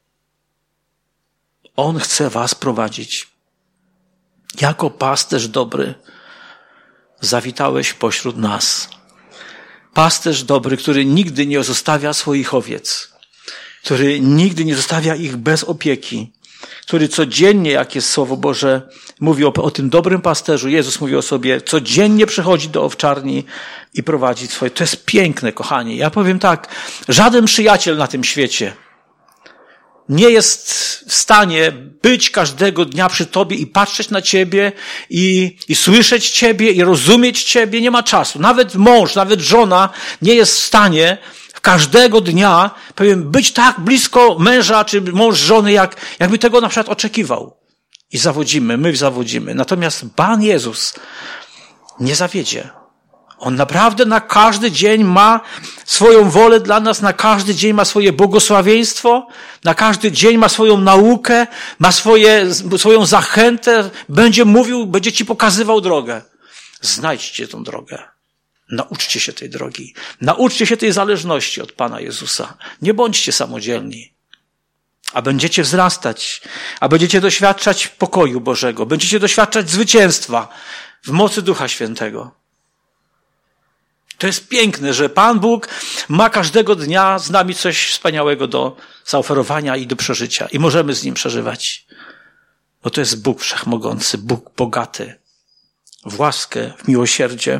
On chce was prowadzić. Jako pasterz dobry zawitałeś pośród nas. Pasterz dobry, który nigdy nie zostawia swoich owiec, który nigdy nie zostawia ich bez opieki, który codziennie, jak jest Słowo Boże, mówi o tym dobrym pasterzu. Jezus mówi o sobie, codziennie przychodzi do owczarni i prowadzi swoje. To jest piękne, kochani. Ja powiem tak, żaden przyjaciel na tym świecie nie jest w stanie być każdego dnia przy tobie i patrzeć na ciebie i słyszeć ciebie i rozumieć ciebie. Nie ma czasu. Nawet mąż, nawet żona nie jest w stanie każdego dnia, powiem, być tak blisko męża czy mąż żony, jakby tego na przykład oczekiwał. I zawodzimy, my zawodzimy. Natomiast Pan Jezus nie zawiedzie. On naprawdę na każdy dzień ma swoją wolę dla nas, na każdy dzień ma swoje błogosławieństwo, na każdy dzień ma swoją naukę, ma swoją zachętę, będzie mówił, będzie ci pokazywał drogę. Znajdźcie tą drogę. Nauczcie się tej drogi. Nauczcie się tej zależności od Pana Jezusa. Nie bądźcie samodzielni. A będziecie wzrastać, a będziecie doświadczać pokoju Bożego, będziecie doświadczać zwycięstwa w mocy Ducha Świętego. To jest piękne, że Pan Bóg ma każdego dnia z nami coś wspaniałego do zaoferowania i do przeżycia. I możemy z Nim przeżywać. Bo to jest Bóg wszechmogący, Bóg bogaty w łaskę, w miłosierdzie.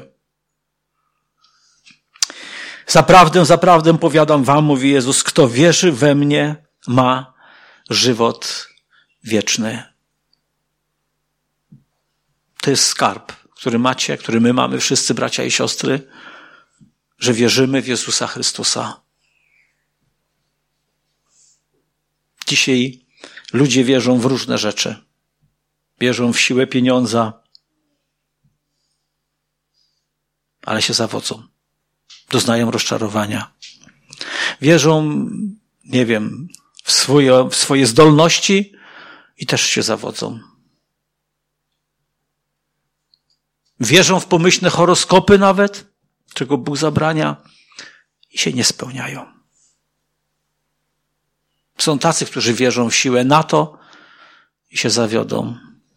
Zaprawdę powiadam wam, mówi Jezus, kto wierzy we mnie, ma żywot wieczny. To jest skarb, który macie, który my mamy wszyscy, bracia i siostry, że wierzymy w Jezusa Chrystusa. Dzisiaj ludzie wierzą w różne rzeczy. Wierzą w siłę pieniądza, ale się zawodzą. Doznają rozczarowania. Wierzą, nie wiem, w swoje zdolności i też się zawodzą. Wierzą w pomyślne horoskopy nawet, czego Bóg zabrania i się nie spełniają. Są tacy, którzy wierzą w siłę NATO i się zawiodą.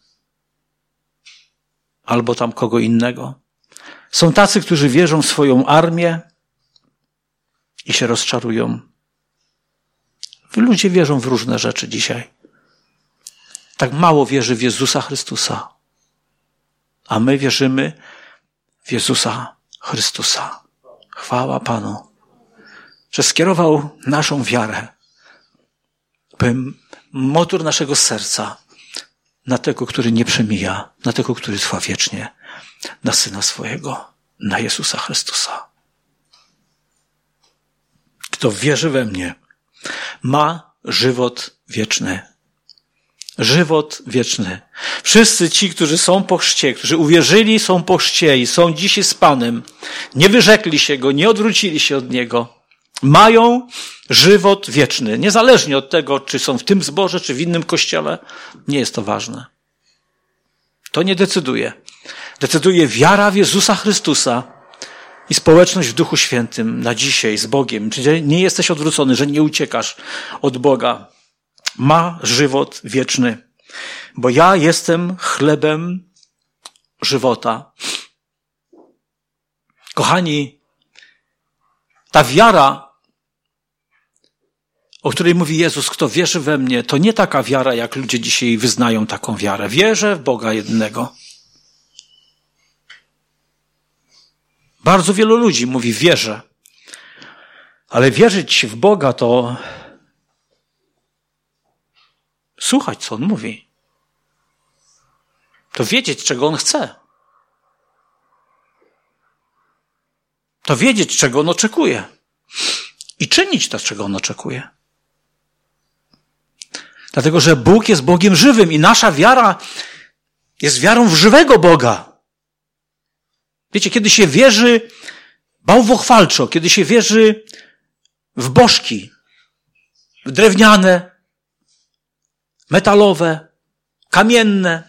Albo tam kogo innego. Są tacy, którzy wierzą w swoją armię i się rozczarują. Ludzie wierzą w różne rzeczy dzisiaj. Tak mało wierzy w Jezusa Chrystusa. A my wierzymy w Jezusa Chrystusa. Chwała Panu, że skierował naszą wiarę, motor naszego serca na tego, który nie przemija, na tego, który trwa wiecznie, na Syna swojego, na Jezusa Chrystusa. Kto wierzy we mnie, ma żywot wieczny. Żywot wieczny. Wszyscy ci, którzy są po chrzcie, którzy uwierzyli, są po chrzcie i są dzisiaj z Panem, nie wyrzekli się Go, nie odwrócili się od Niego, mają żywot wieczny. Niezależnie od tego, czy są w tym zborze, czy w innym kościele, nie jest to ważne. To nie decyduje. Decyduje wiara w Jezusa Chrystusa i społeczność w Duchu Świętym na dzisiaj z Bogiem. Czyli nie jesteś odwrócony, że nie uciekasz od Boga. ma żywot wieczny. Bo ja jestem chlebem żywota. Kochani, ta wiara, o której mówi Jezus, kto wierzy we mnie, to nie taka wiara, jak ludzie dzisiaj wyznają taką wiarę. Wierzę w Boga jednego. Bardzo wielu ludzi mówi wierzę. Ale wierzyć w Boga to słuchać, co On mówi. To wiedzieć, czego On chce. To wiedzieć, czego On oczekuje. I czynić to, czego On oczekuje. Dlatego, że Bóg jest Bogiem żywym i nasza wiara jest wiarą w żywego Boga. Wiecie, kiedy się wierzy bałwochwalczo, kiedy się wierzy w bożki, w drewniane, metalowe, kamienne,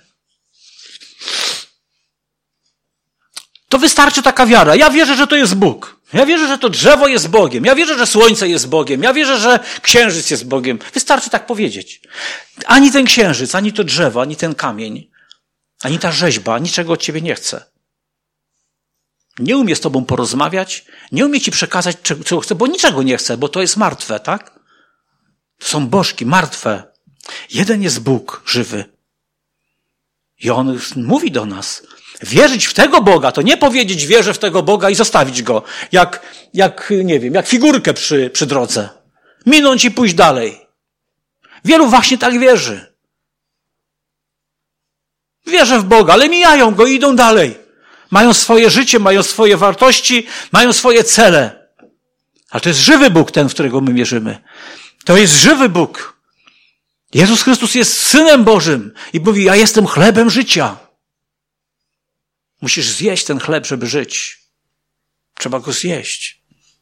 to wystarczy taka wiara. Ja wierzę, że to jest Bóg. Ja wierzę, że to drzewo jest Bogiem. Ja wierzę, że słońce jest Bogiem. Ja wierzę, że księżyc jest Bogiem. Wystarczy tak powiedzieć. Ani ten księżyc, ani to drzewo, ani ten kamień, ani ta rzeźba, niczego od ciebie nie chce. Nie umie z tobą porozmawiać, nie umie ci przekazać, czego chce, bo niczego nie chce, bo to jest martwe, tak? To są bożki, martwe. Jeden jest Bóg żywy. I On mówi do nas, wierzyć w tego Boga, to nie powiedzieć wierzę w tego Boga i zostawić Go, nie wiem, jak figurkę przy drodze. Minąć i pójść dalej. Wielu właśnie tak wierzy. Wierzę w Boga, ale mijają Go i idą dalej. Mają swoje życie, mają swoje wartości, mają swoje cele. Ale to jest żywy Bóg, ten, w którego my wierzymy. To jest żywy Bóg. Jezus Chrystus jest Synem Bożym i mówi, ja jestem chlebem życia. Musisz zjeść ten chleb, żeby żyć. Trzeba go zjeść.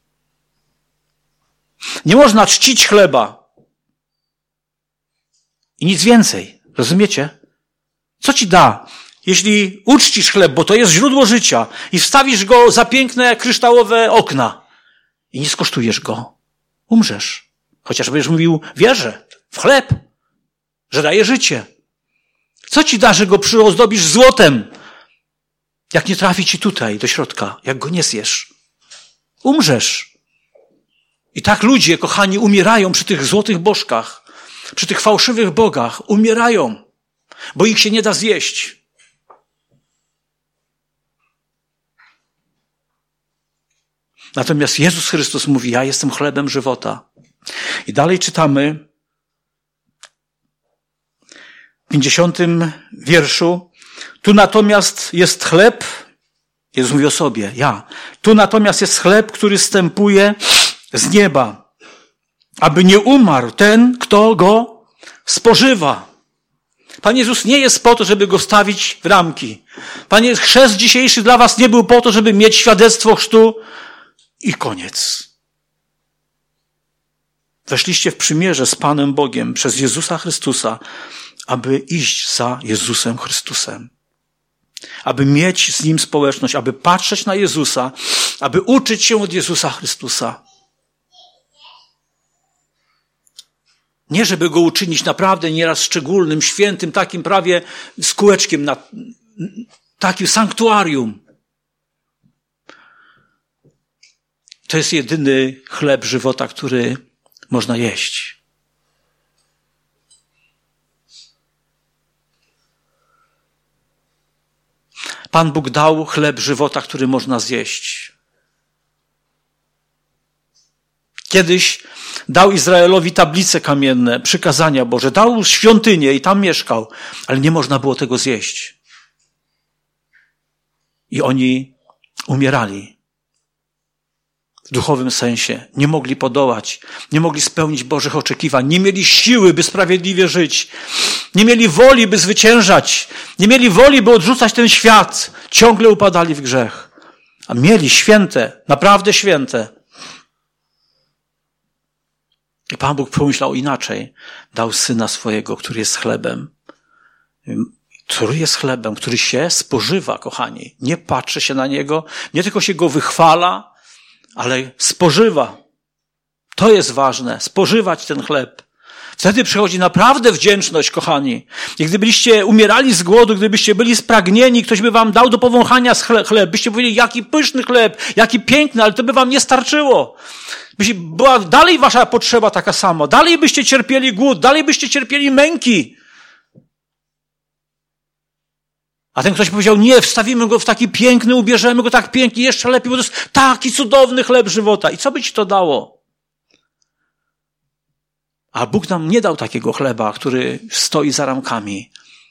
Nie można czcić chleba. I nic więcej. Rozumiecie? Co ci da, jeśli uczcisz chleb, bo to jest źródło życia i wstawisz go za piękne kryształowe okna i nie skosztujesz go? Umrzesz. Chociaż będziesz mówił, wierzę w chleb, że daje życie. Co ci da, że go przyozdobisz złotem, jak nie trafi ci tutaj, do środka, jak go nie zjesz? Umrzesz. I tak ludzie, kochani, umierają przy tych złotych bożkach, przy tych fałszywych bogach. Umierają, bo ich się nie da zjeść. Natomiast Jezus Chrystus mówi, ja jestem chlebem żywota. I dalej czytamy w 50 wierszu. Tu natomiast jest chleb, Jezus mówi o sobie, ja. Tu natomiast jest chleb, który zstępuje z nieba, aby nie umarł ten, kto go spożywa. Pan Jezus nie jest po to, żeby go wstawić w ramki. Panie, chrzest dzisiejszy dla was nie był po to, żeby mieć świadectwo chrztu i koniec. Weszliście w przymierze z Panem Bogiem przez Jezusa Chrystusa, aby iść za Jezusem Chrystusem. Aby mieć z Nim społeczność, aby patrzeć na Jezusa, aby uczyć się od Jezusa Chrystusa. Nie, żeby Go uczynić naprawdę nieraz szczególnym, świętym, takim prawie z kółeczkiem, takim sanktuarium. To jest jedyny chleb żywota, który można jeść. Pan Bóg dał chleb żywota, który można zjeść. Kiedyś dał Izraelowi tablice kamienne, przykazania Boże. Dał świątynię i tam mieszkał, ale nie można było tego zjeść. I oni umierali. W duchowym sensie. Nie mogli podołać. Nie mogli spełnić Bożych oczekiwań. Nie mieli siły, by sprawiedliwie żyć. Nie mieli woli, by zwyciężać. Nie mieli woli, by odrzucać ten świat. Ciągle upadali w grzech. A mieli święte, naprawdę święte. I Pan Bóg pomyślał inaczej. Dał Syna swojego, który jest chlebem. Który jest chlebem, który się spożywa, kochani. Nie patrzy się na Niego, nie tylko się Go wychwala, ale spożywa. To jest ważne. Spożywać ten chleb. Wtedy przychodzi naprawdę wdzięczność, kochani. I gdybyście umierali z głodu, gdybyście byli spragnieni, ktoś by wam dał do powąchania chleb, byście powiedzieli, jaki pyszny chleb, jaki piękny, ale to by wam nie starczyło. Była dalej wasza potrzeba taka sama. Dalej byście cierpieli głód, dalej byście cierpieli męki. A ten ktoś powiedział, nie, wstawimy go w taki piękny, ubierzemy go tak pięknie, jeszcze lepiej, bo to jest taki cudowny chleb żywota. I co by ci to dało? A Bóg nam nie dał takiego chleba, który stoi za ramkami.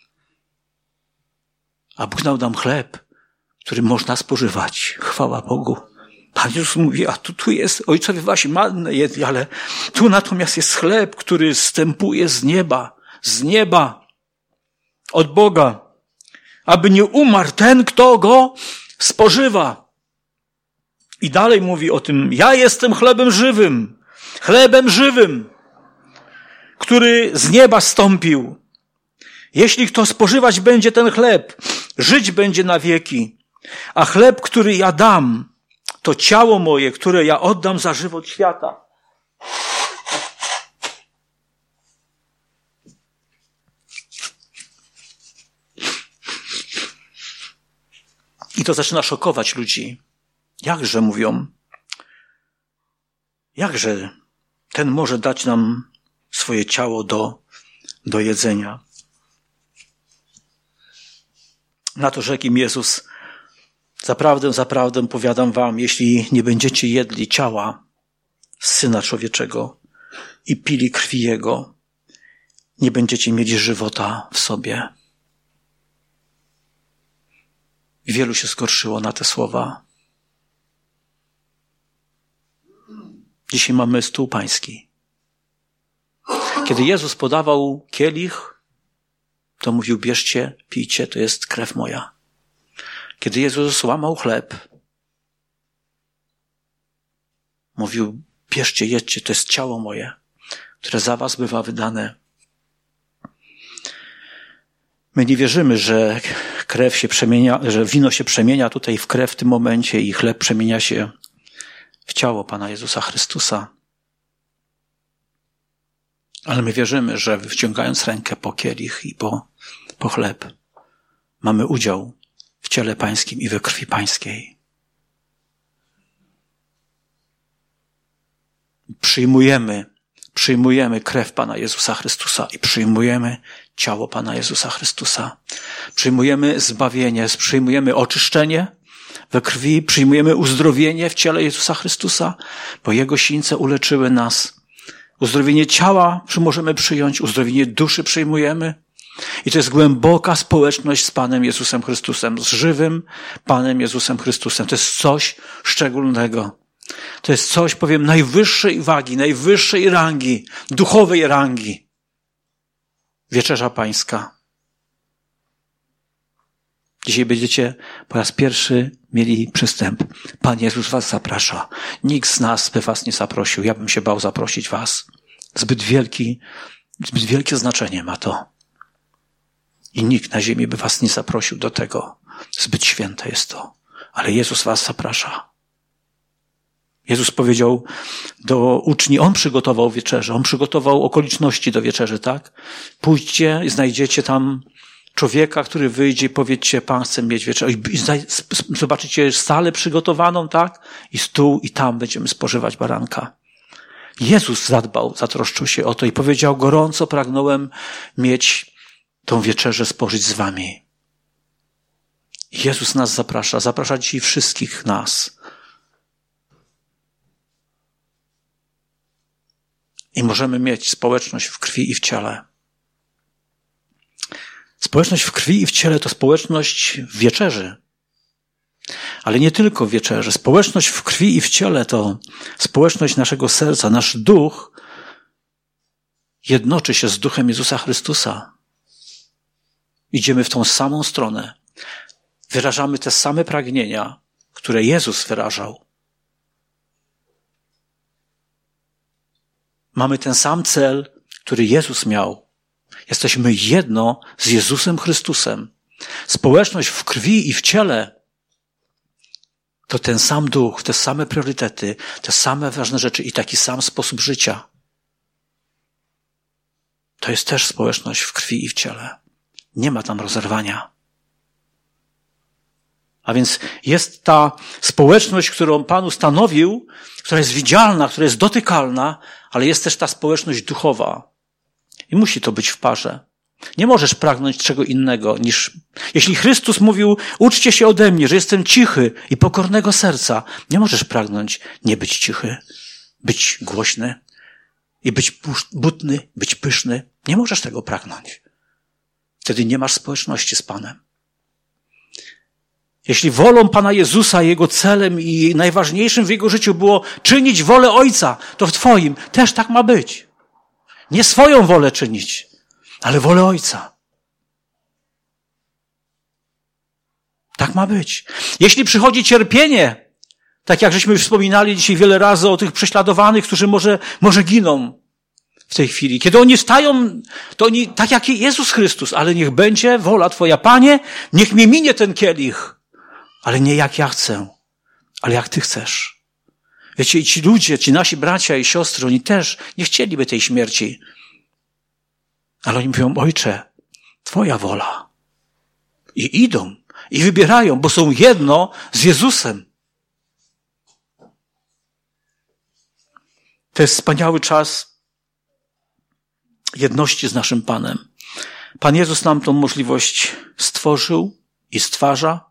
A Bóg dał nam chleb, który można spożywać. Chwała Bogu. Pan Jezus mówi, a tu jest, ojcowie wasi manne jedli, ale tu natomiast jest chleb, który zstępuje z nieba, od Boga, aby nie umarł ten, kto go spożywa. I dalej mówi o tym, ja jestem chlebem żywym, który z nieba zstąpił. Jeśli kto spożywać będzie ten chleb, żyć będzie na wieki. A chleb, który ja dam, to ciało moje, które ja oddam za żywot świata. I to zaczyna szokować ludzi. Jakże, mówią, jakże ten może dać nam swoje ciało do jedzenia. Na to rzekł im Jezus, zaprawdę powiadam wam, jeśli nie będziecie jedli ciała Syna Człowieczego i pili krwi Jego, nie będziecie mieli żywota w sobie. Wielu się zgorszyło na te słowa. Dzisiaj mamy stół pański. Kiedy Jezus podawał kielich, to mówił, bierzcie, pijcie, to jest krew moja. Kiedy Jezus łamał chleb, mówił, bierzcie, jedźcie, to jest ciało moje, które za was bywa wydane. My nie wierzymy, że krew się przemienia, że wino się przemienia tutaj w krew w tym momencie i chleb przemienia się w ciało Pana Jezusa Chrystusa. Ale my wierzymy, że wyciągając rękę po kielich i po chleb, mamy udział w ciele pańskim i we krwi pańskiej. Przyjmujemy krew Pana Jezusa Chrystusa i przyjmujemy ciało Pana Jezusa Chrystusa. Przyjmujemy zbawienie, przyjmujemy oczyszczenie we krwi, przyjmujemy uzdrowienie w ciele Jezusa Chrystusa, bo Jego sińce uleczyły nas. Uzdrowienie ciała możemy przyjąć, uzdrowienie duszy przyjmujemy. I to jest głęboka społeczność z Panem Jezusem Chrystusem, z żywym Panem Jezusem Chrystusem. To jest coś szczególnego. To jest coś, powiem, najwyższej wagi, najwyższej rangi, duchowej rangi. Wieczerza Pańska. Dzisiaj będziecie po raz pierwszy mieli przystęp. Pan Jezus was zaprasza. Nikt z nas by was nie zaprosił. Ja bym się bał zaprosić was. Zbyt wielkie znaczenie ma to. I nikt na ziemi by was nie zaprosił do tego. Zbyt święte jest to. Ale Jezus was zaprasza. Jezus powiedział do uczni, On przygotował wieczerzę, On przygotował okoliczności do wieczerzy, tak? Pójdźcie i znajdziecie tam człowieka, który wyjdzie i powiedzcie, Pan chce mieć wieczerzę. I zobaczycie salę przygotowaną, tak? I stół, i tam będziemy spożywać baranka. Jezus zadbał, zatroszczył się o to i powiedział, gorąco pragnąłem mieć tą wieczerzę, spożyć z wami. Jezus nas zaprasza dzisiaj wszystkich nas. I możemy mieć społeczność w krwi i w ciele. Społeczność w krwi i w ciele to społeczność w wieczerzy. Ale nie tylko w wieczerzy. Społeczność w krwi i w ciele to społeczność naszego serca. Nasz duch jednoczy się z duchem Jezusa Chrystusa. Idziemy w tą samą stronę. Wyrażamy te same pragnienia, które Jezus wyrażał. Mamy ten sam cel, który Jezus miał. Jesteśmy jedno z Jezusem Chrystusem. Społeczność w krwi i w ciele to ten sam duch, te same priorytety, te same ważne rzeczy i taki sam sposób życia. to jest też społeczność w krwi i w ciele. Nie ma tam rozerwania. A więc jest ta społeczność, którą Pan ustanowił, która jest widzialna, która jest dotykalna, ale jest też ta społeczność duchowa. I musi to być w parze. Nie możesz pragnąć czego innego niż... Jeśli Chrystus mówił, uczcie się ode mnie, że jestem cichy i pokornego serca, nie możesz pragnąć nie być cichy, być głośny i być butny, być pyszny. Nie możesz tego pragnąć. Wtedy nie masz społeczności z Panem. Jeśli wolą Pana Jezusa, Jego celem i najważniejszym w Jego życiu było czynić wolę Ojca, to w Twoim też tak ma być. Nie swoją wolę czynić, ale wolę Ojca. Tak ma być. Jeśli przychodzi cierpienie, tak jak żeśmy wspominali dzisiaj wiele razy o tych prześladowanych, którzy może giną w tej chwili. Kiedy oni wstają, to oni tak jak Jezus Chrystus, ale niech będzie wola Twoja, Panie, niech mnie minie ten kielich, ale nie jak ja chcę, ale jak Ty chcesz. Wiecie, i ci ludzie, ci nasi bracia i siostry, oni też nie chcieliby tej śmierci. Ale oni mówią, Ojcze, Twoja wola. I idą, i wybierają, bo są jedno z Jezusem. To jest wspaniały czas jedności z naszym Panem. Pan Jezus nam tą możliwość stworzył i stwarza.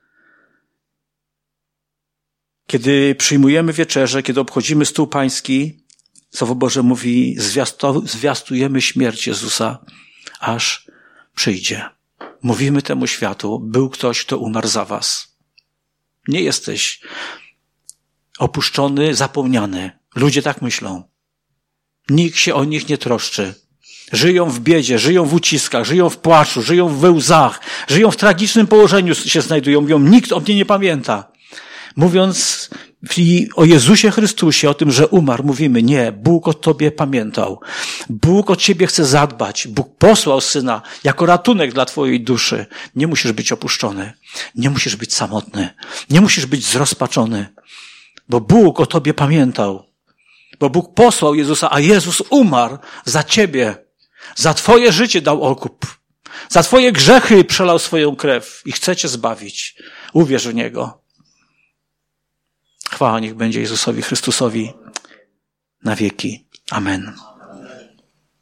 Kiedy przyjmujemy wieczerzę, kiedy obchodzimy stół pański, Słowo Boże mówi, zwiastujemy śmierć Jezusa, aż przyjdzie. Mówimy temu światu, był ktoś, kto umarł za was. Nie jesteś opuszczony, zapomniany. Ludzie tak myślą. Nikt się o nich nie troszczy. Żyją w biedzie, żyją w uciskach, żyją w płaczu, żyją we łzach, żyją w tragicznym położeniu się znajdują. Mówią, nikt o mnie nie pamięta. Mówiąc o Jezusie Chrystusie, o tym, że umarł, mówimy, nie, Bóg o Tobie pamiętał. Bóg o Ciebie chce zadbać. Bóg posłał Syna jako ratunek dla Twojej duszy. Nie musisz być opuszczony. Nie musisz być samotny. Nie musisz być zrozpaczony. Bo Bóg o Tobie pamiętał. Bo Bóg posłał Jezusa, a Jezus umarł za Ciebie. Za Twoje życie dał okup. Za Twoje grzechy przelał swoją krew i chce Cię zbawić. Uwierz w Niego. Chwała niech będzie Jezusowi Chrystusowi na wieki. Amen.